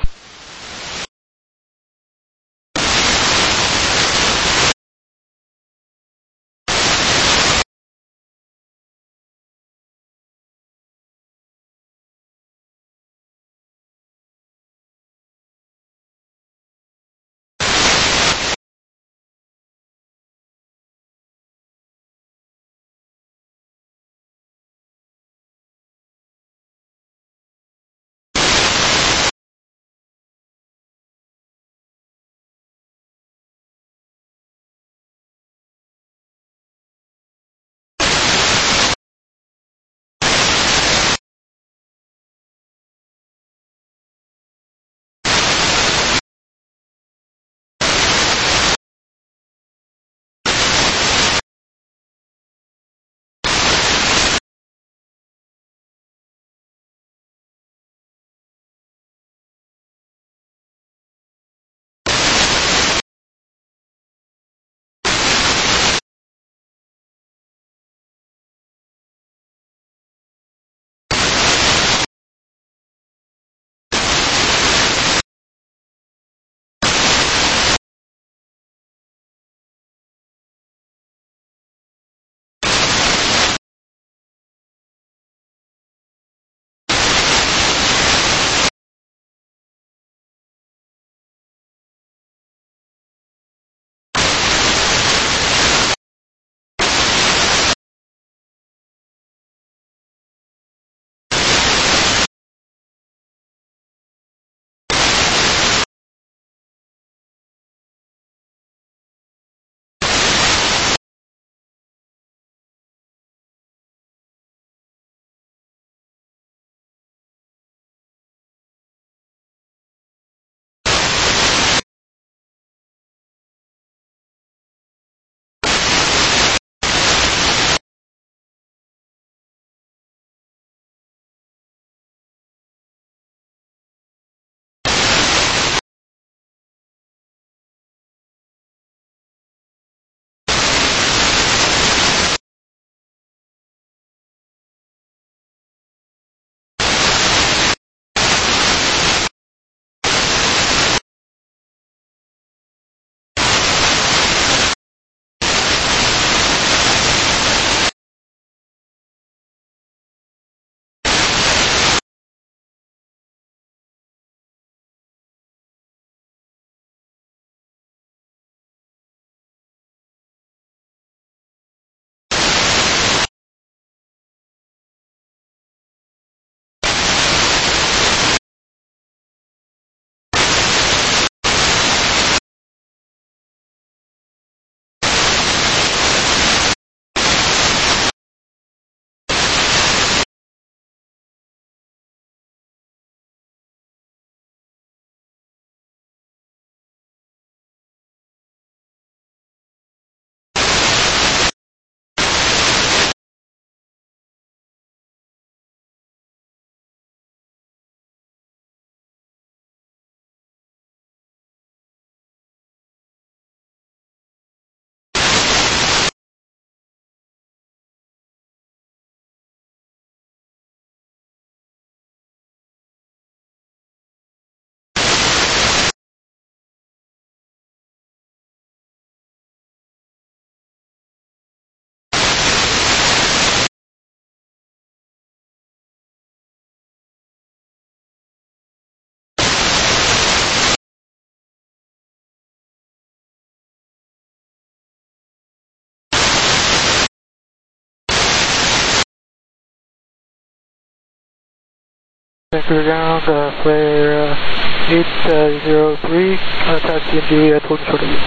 Vancouver ground, flare 803, taxi and Juliet, holding short of you.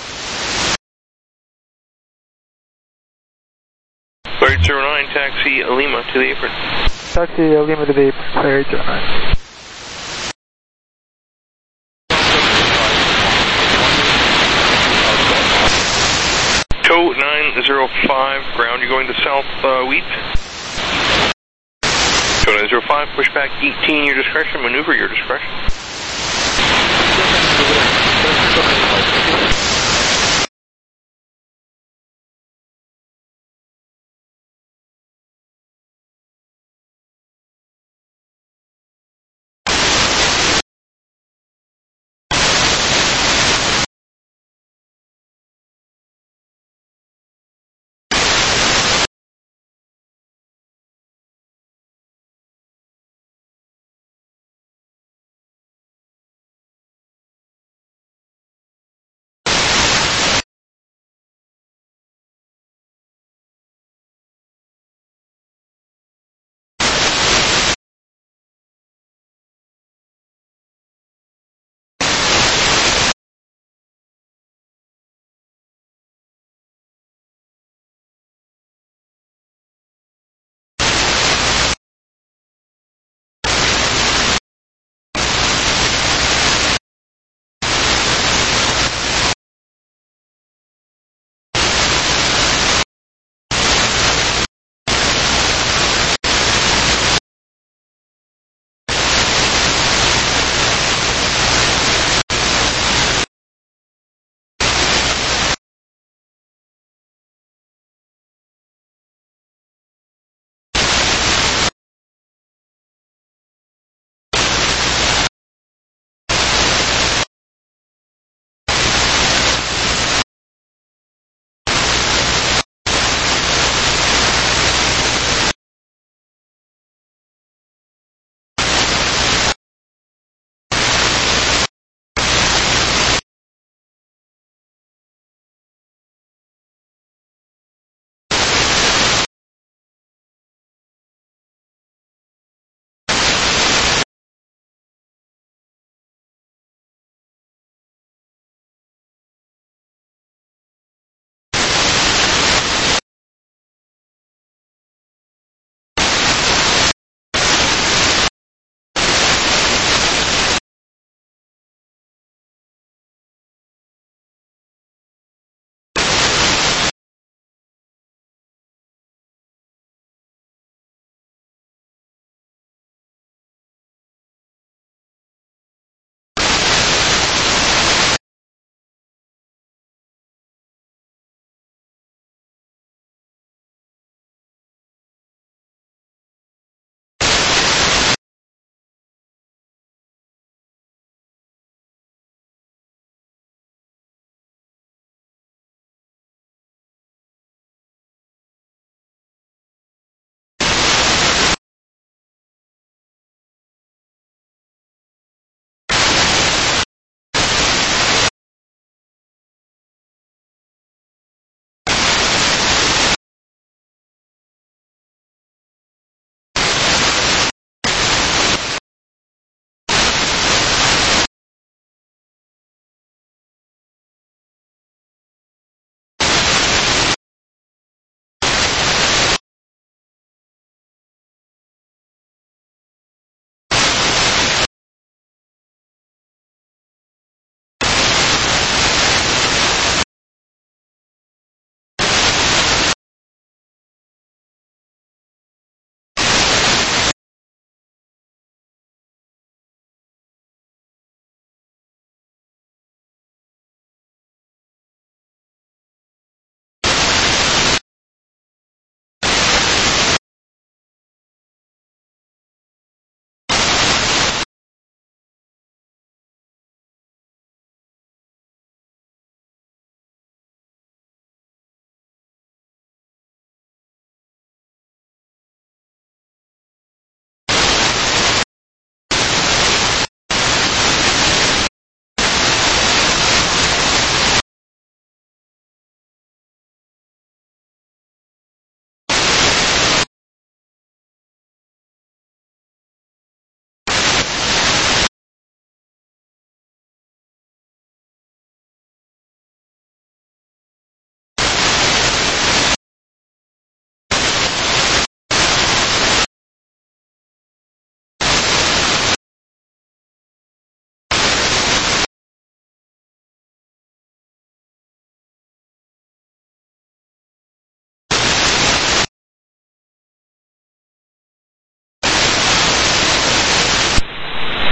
Flare 809, taxi Lima to the apron. Taxi Lima to the apron, flare 809. Tow 905, ground, you're going to South Wheat. Tow 905, pushback 18, your discretion, maneuver your discretion.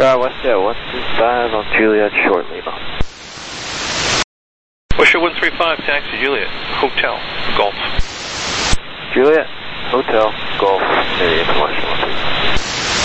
WestJet 135 on Juliet, short Lima. WestJet 135, taxi Juliet, Hotel, Golf. Juliet, Hotel, Golf, area WestJet 135.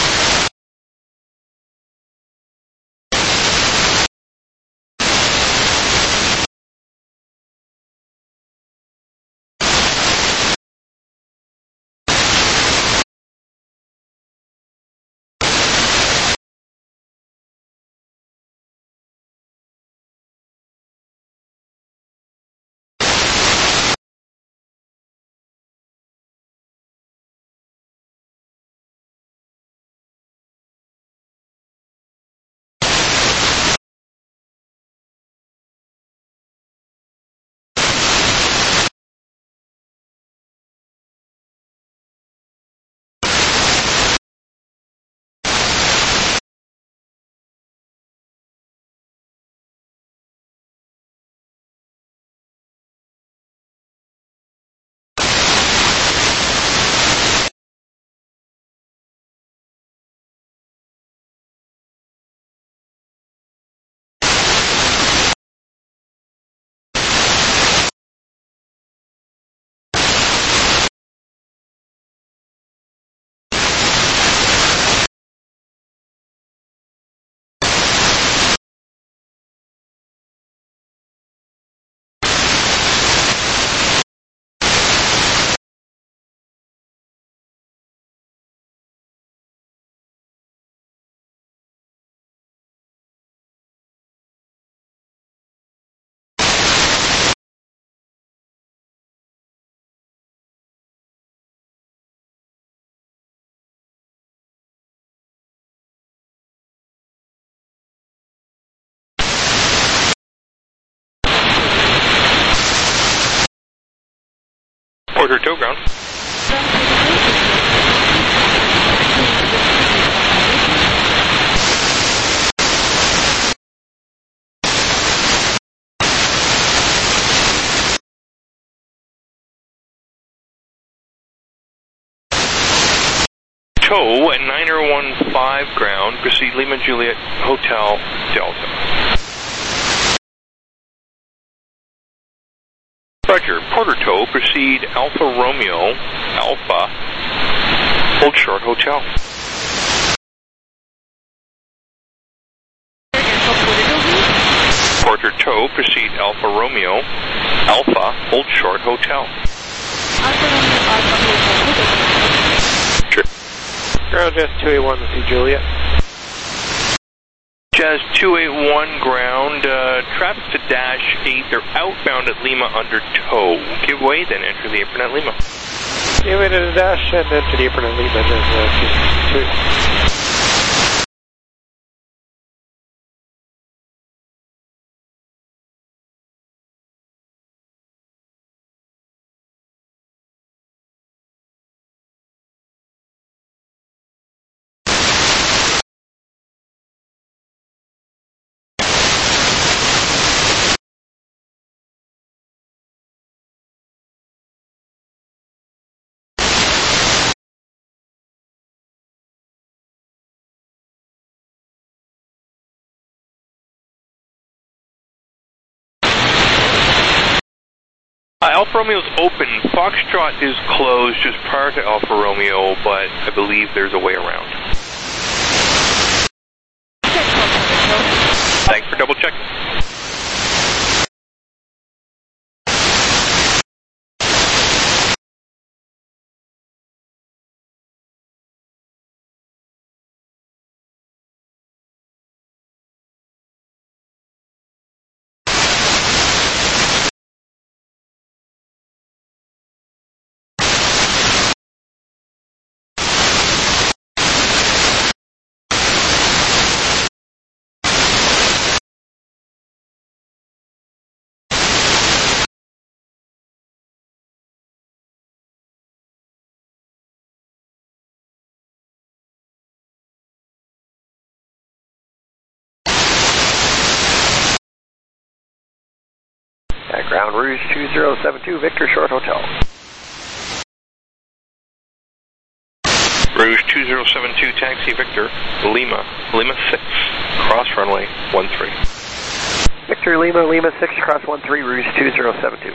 Porter tow ground. Tow at 9015 ground, proceed Lima Juliet, Hotel, Delta. Roger, Porter tow, proceed Alpha Romeo, Alpha, hold short Hotel. Porter tow, proceed Alpha Romeo, Alpha, hold short Hotel. Sure. Ground Jazz 281 to see Juliet. Jazz 281 ground, traffic to dash 8, they're outbound at Lima under tow. Give way, then enter the apron at Lima. Give way to the dash and enter the apron at Lima, then Alfa Romeo's open. Foxtrot is closed just prior to Alfa Romeo, but I believe there's a way around. Thanks for double checking. Ground Rouge 2072, Victor Short Hotel. Rouge Rouge 2072, taxi Victor, Lima 6, cross runway 13. Victor Lima 6, cross 13, Rouge 2072.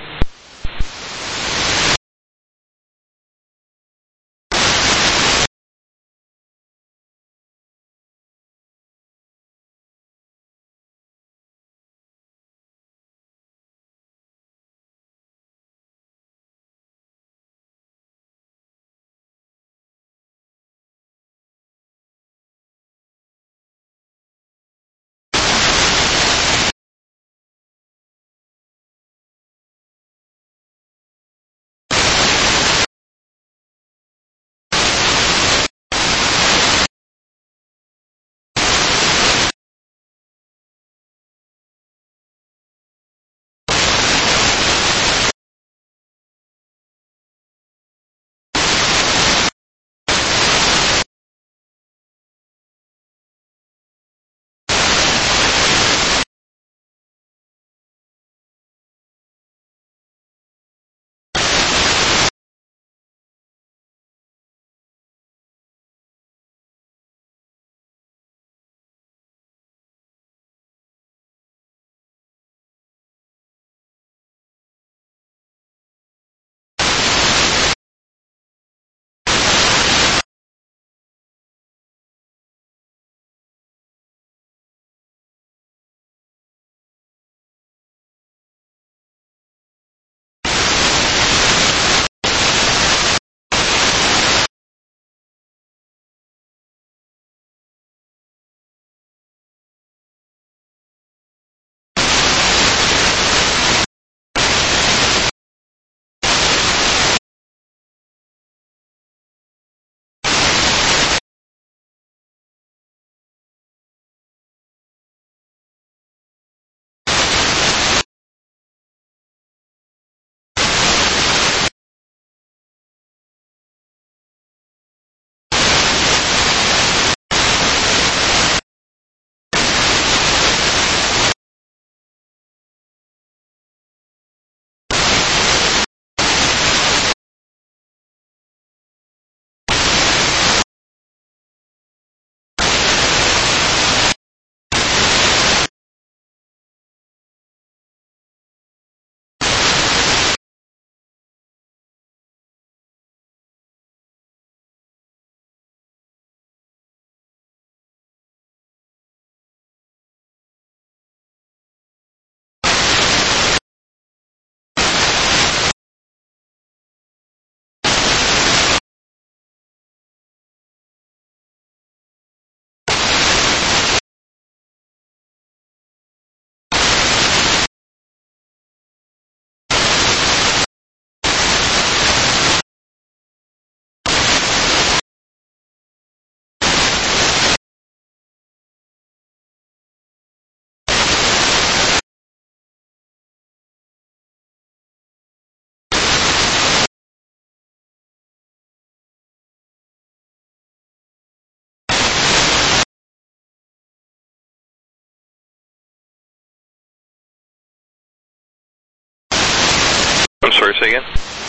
I'm sorry, say again?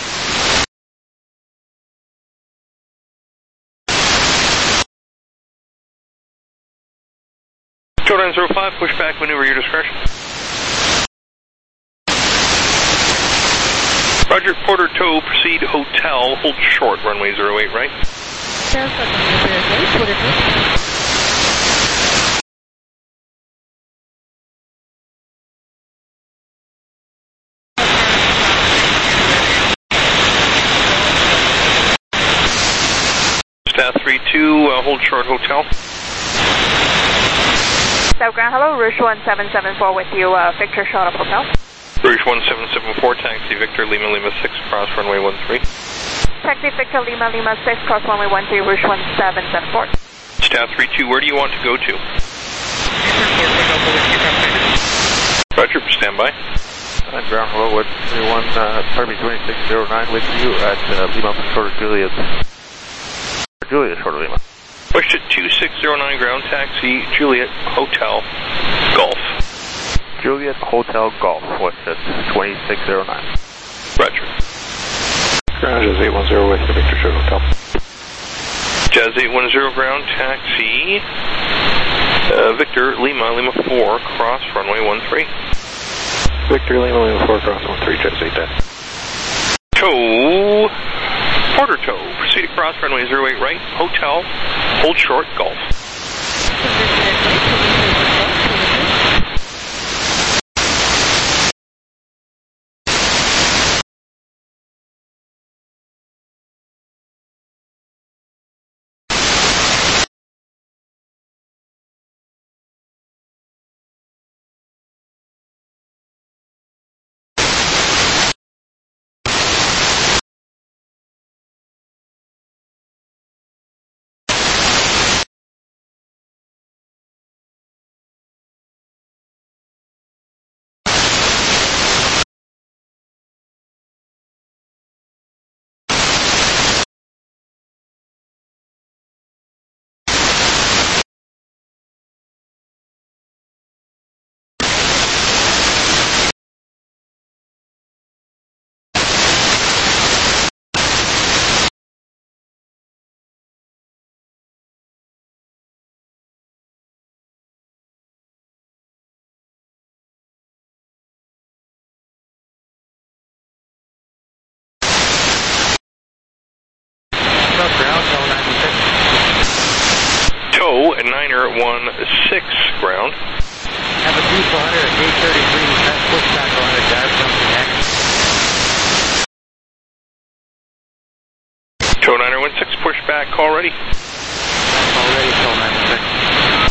Jordan 05, pushback maneuver, your discretion. Roger, Porter Toe, proceed hotel, hold short, runway 08, right? Staff 32, hold short, hotel. South Ground, hello, Rouge 1774 with you, Victor, short up hotel. Rouge 1774, taxi Victor, Lima 6, cross runway 13. Taxi Victor, Lima 6, cross runway 13, Rouge 1774. Staff 32, where do you want to go to? Roger, stand by. Ground, hello, Wood 2609 with you at Lima short of Juliet. Juliet short of Lima. Push to 2609 ground taxi, Juliet Hotel, Golf. Juliet Hotel Golf, what's it? 2609. Roger. Ground is 810 with the Victor Short Hotel. Jazz 810 ground, taxi. Victor, Lima, Lima 4, cross runway 13. Victor, Lima, Lima 4, cross 13, Jazz 810. Tow, Porter tow, proceed across runway 08 right, hotel, hold short, golf. Tow at 9er16 ground. Have a 200 at gate 33, that pushback on the dive jumping next. Tow 9er16, pushback, call ready. Already, Tow 916.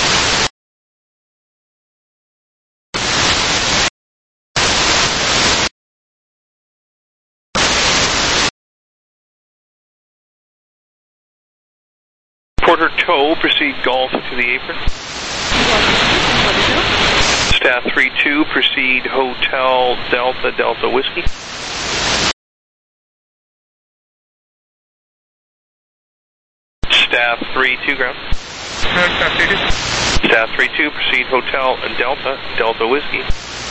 Porter tow, proceed golf to the apron. Staff 32, proceed hotel Delta, Delta Whiskey. Staff 32 ground. Staff 32, proceed hotel Delta, Delta Whiskey.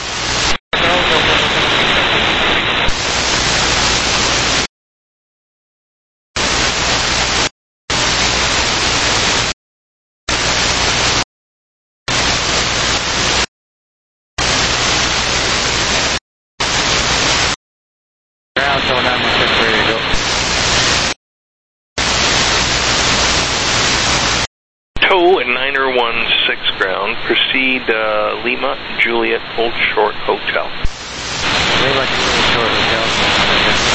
Tow at 9er16 ground, proceed Lima, Juliet, hold short, hotel. Lima, Juliet, short, hotel.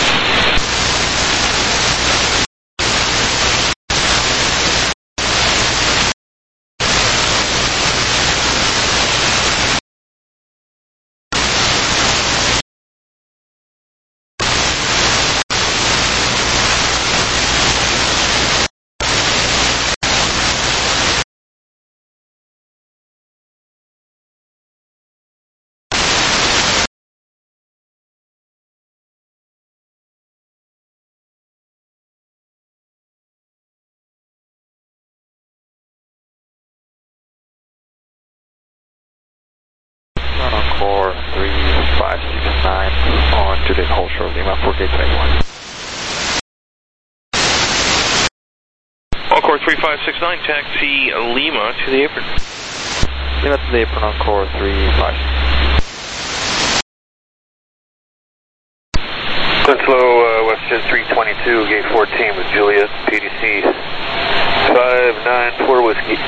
Encore 3569 on Juliet hold short Lima 4821. Encore 3569, taxi Lima to the apron. Lima to the apron, Encore 3569. Winslow, WestJet 322, gate 14 with Juliet, PDC 594 Whiskey.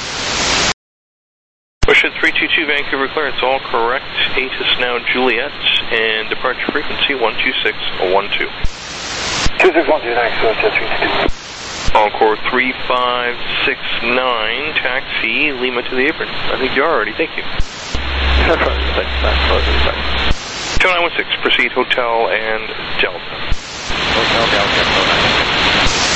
WestJet 322, Vancouver clearance, all correct. ATIS now Juliet, and departure frequency 12612. 26129, WestJet 322. Encore 3569, taxi Lima to the apron. I think you are already, thank you. 2916, proceed hotel and Delta. Hotel Delta, 916.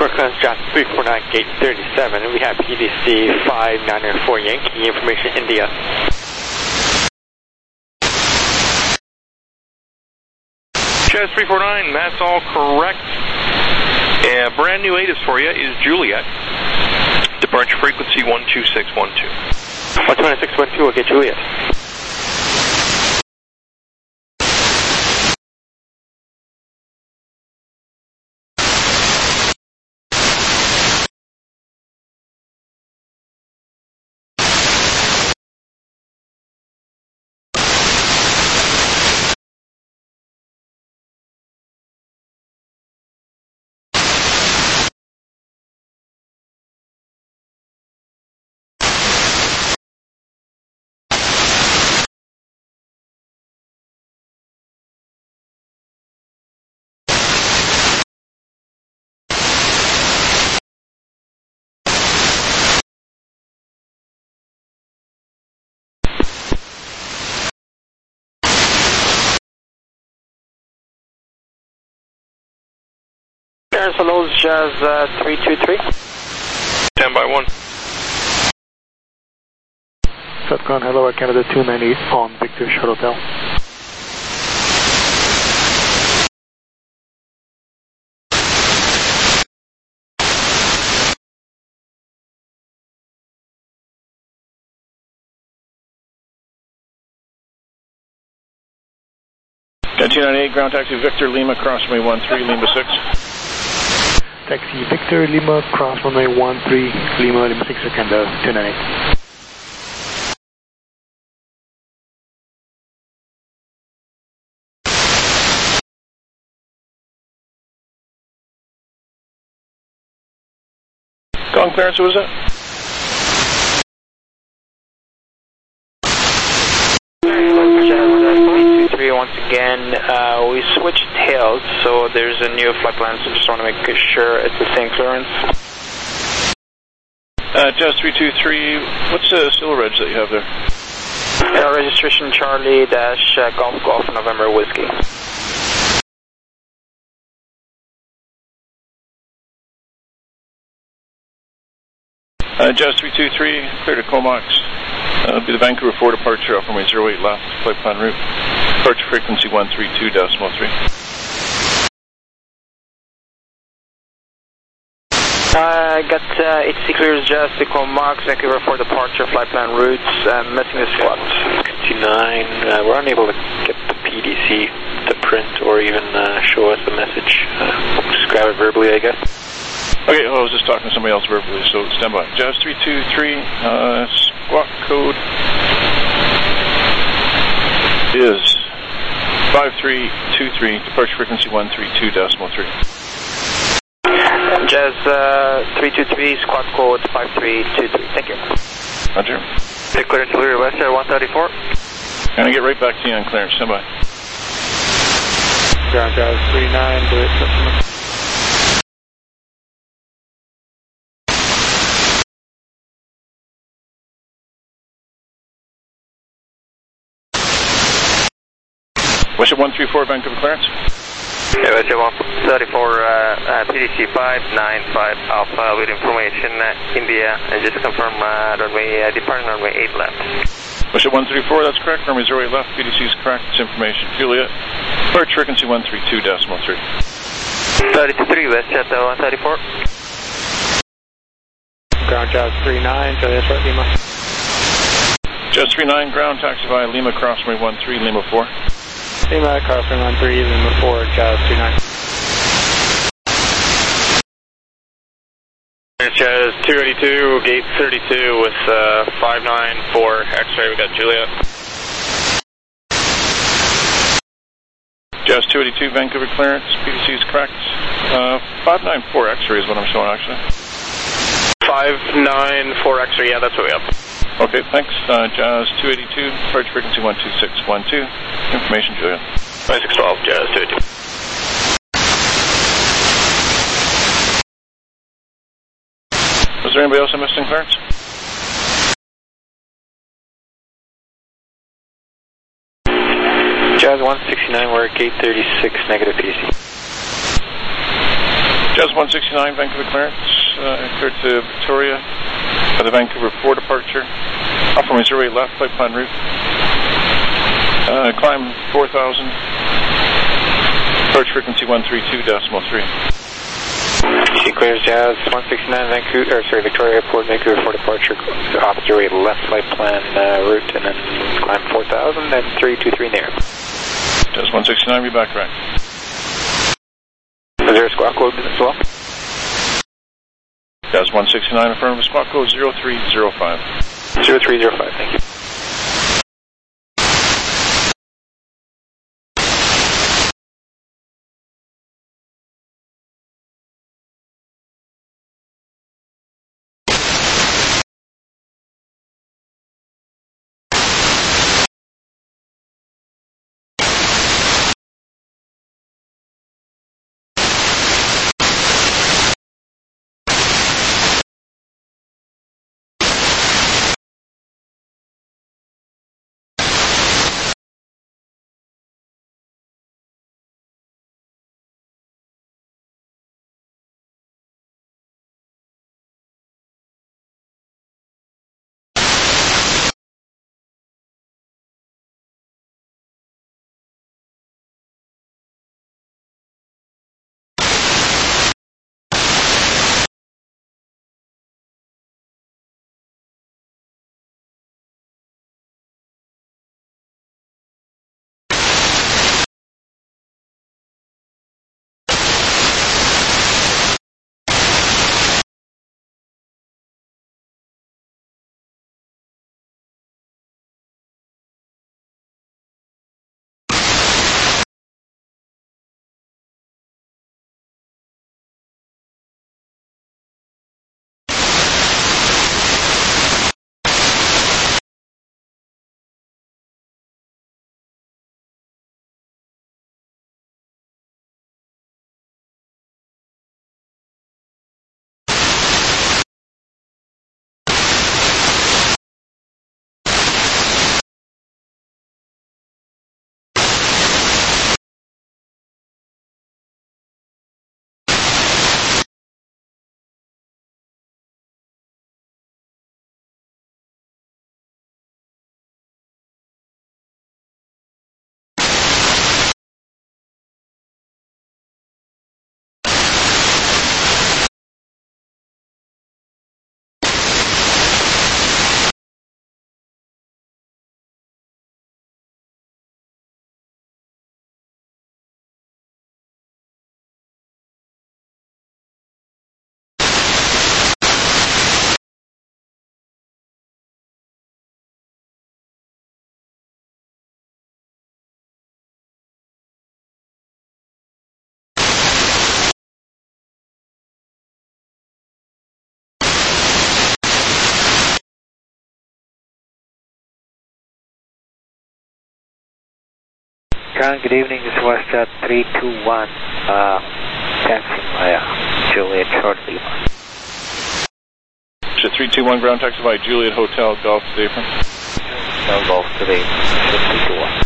Correct, Jazz 349, gate 37, and we have PDC 5994 Yankee, information India. Jazz 349, that's all correct. Brand new ATIS for you is Juliet. Departure frequency 12612. 12612, okay, Juliet. Hello, Jazz 323. Stand by 1. Satcon, hello, at Canada 298 on Victor Short Hotel. Got 298, ground taxi Victor Lima, cross runway 13, Lima 6. Taxi Victor Lima, cross runway 13, Lima 6, Canada 298. Gone clearance, who was that? Once again, we switched tails, so there's a new flight plan, so just want to make sure it's the same clearance. Jazz 323, what's the still reg that you have there? Registration Charlie dash Golf Golf November Whiskey. Jazz 323, clear to Comox. It'll be the Vancouver 4 departure off runway 08 left, flight plan route. Departure frequency 132.3. I got HC clears Jazz to Comox, Vancouver 4 departure, flight plan routes, missing the squat. 69, we're unable to get the PDC to print or even show us the message. Just grab it verbally, I guess. Okay, well, I was just talking to somebody else verbally, so stand by. Jazz 323, squawk code is 5323, departure frequency 132.3. Jazz 323, squawk code 5323, thank you. Roger. Take clearance to West 134. Gonna get right back to you on clearance, stand by. Ground Jazz 39, do it. Westjet 134, Vancouver clearance. Yeah, Westjet 134, PDC 595 Alpha with information India, and just confirm departing runway 8 left. Westjet 134, that's correct. Runway 08 left, PDC is correct. It's information Juliet. Departure frequency 132.3. 33, Westjet 134. Ground Jazz 39, Juliet Short Lima. Jazz 39, ground taxi via Lima, cross runway 13, Lima 4. Lima, crossing 13, Lima 4, Jazz 29. Jazz 282, gate 32 with 594 X-ray, we got Juliet. Jazz 282, Vancouver clearance, PDC is correct. 594 X-ray is what I'm showing actually. 594 X-ray, yeah, that's what we have. Okay, thanks. Jazz 282, departure frequency 12612. Information, Juliet. 2612, Jazz 282. Was there anybody else I missed in clearance? Jazz 169, we're at gate 36, negative PDC. Jazz 169, Vancouver clearance, cleared to Victoria for the Vancouver 4 departure. Alpha runway 08 left, flight plan route. Climb 4,000. Approach frequency 132.3. She clears Jazz 169 Victoria Airport, Vancouver 4 departure, opposite rate left flight plan route, and then climb 4,000 and 323 near. Jazz 169, be back right. Is there a squawk code as well? Jazz 169, affirmative, squawk code 0305. 0305, thank you. Good evening, this is WestJet 321, taxi via Juliet shortly. 321 ground taxi by Juliet Hotel Golf today from Hotel Golf today, 321.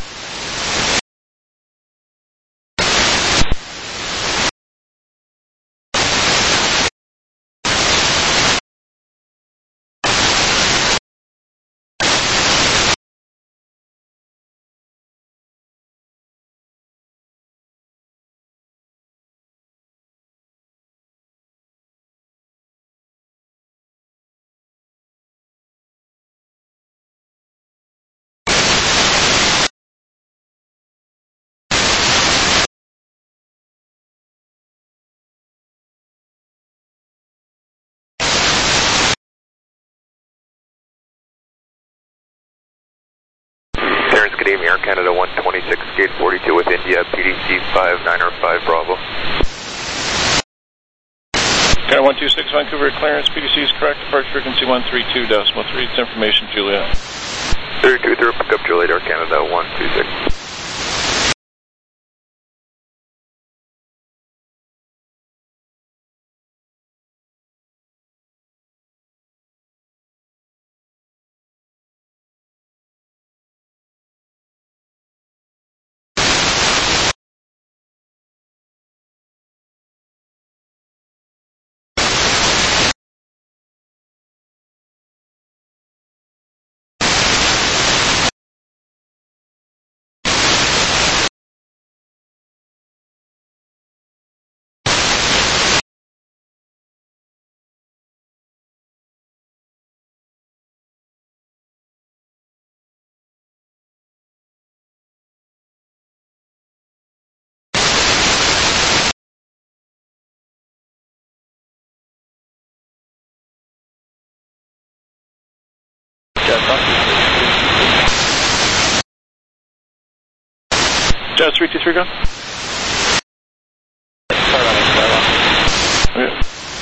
Good evening, Air Canada 126, gate 42 with India, PDC 5905 Bravo. Canada 126, Vancouver clearance, PDC is correct, departure frequency 132.3, it's information Juliet. 320, pick up Juliet, Air Canada 126. Jazz 323, go. Okay.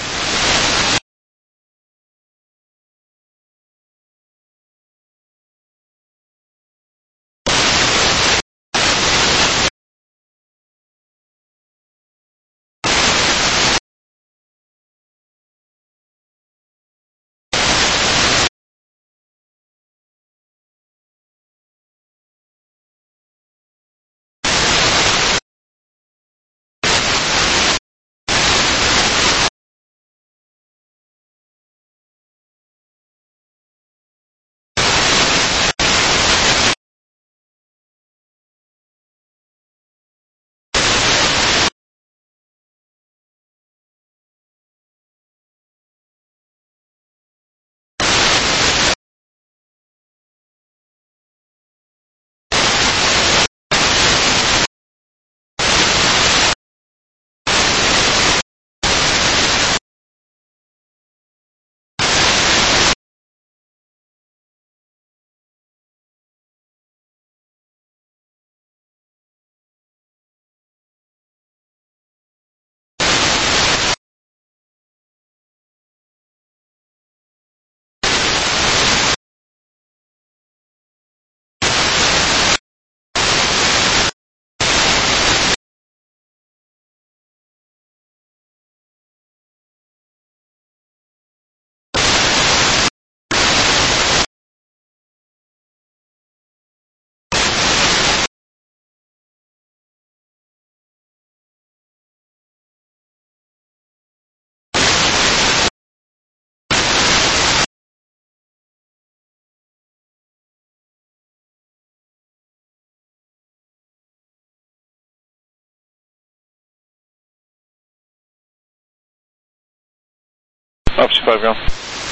Officer 5, go.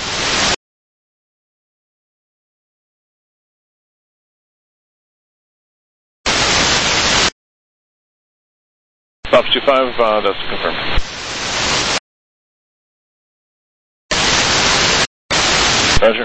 Officer 5, that's confirmed. Roger.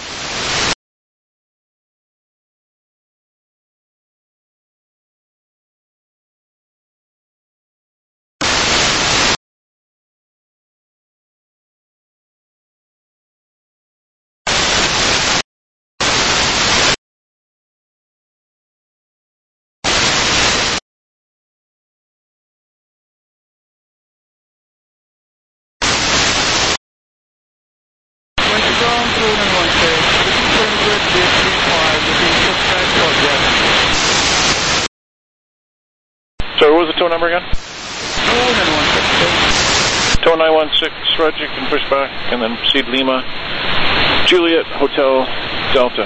Sorry, what was the tow number again? 2916. Tow 916, Roger, you can push back and then proceed Lima, Juliet, Hotel, Delta.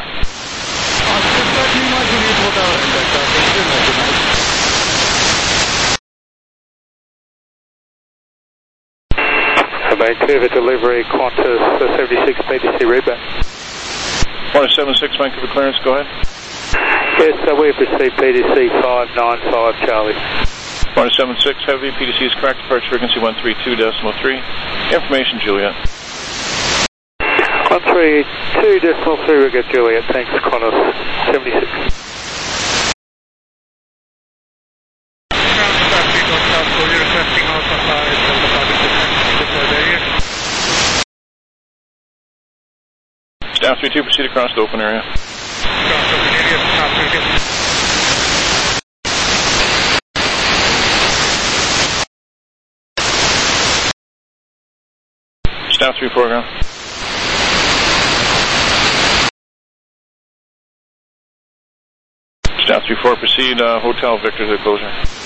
Vancouver delivery, Qantas 76 BBC readback. 176 Vancouver clearance, go ahead. Yes, we've received PDC 595 Charlie. 176 Heavy, PDC is correct, departure frequency 132.3. Information, Juliet. 132.3, we get Juliet, thanks, Qantas 76. Staff 32, proceed across the open area. Staff 34, go. Staff 34, proceed Hotel Victor to closure.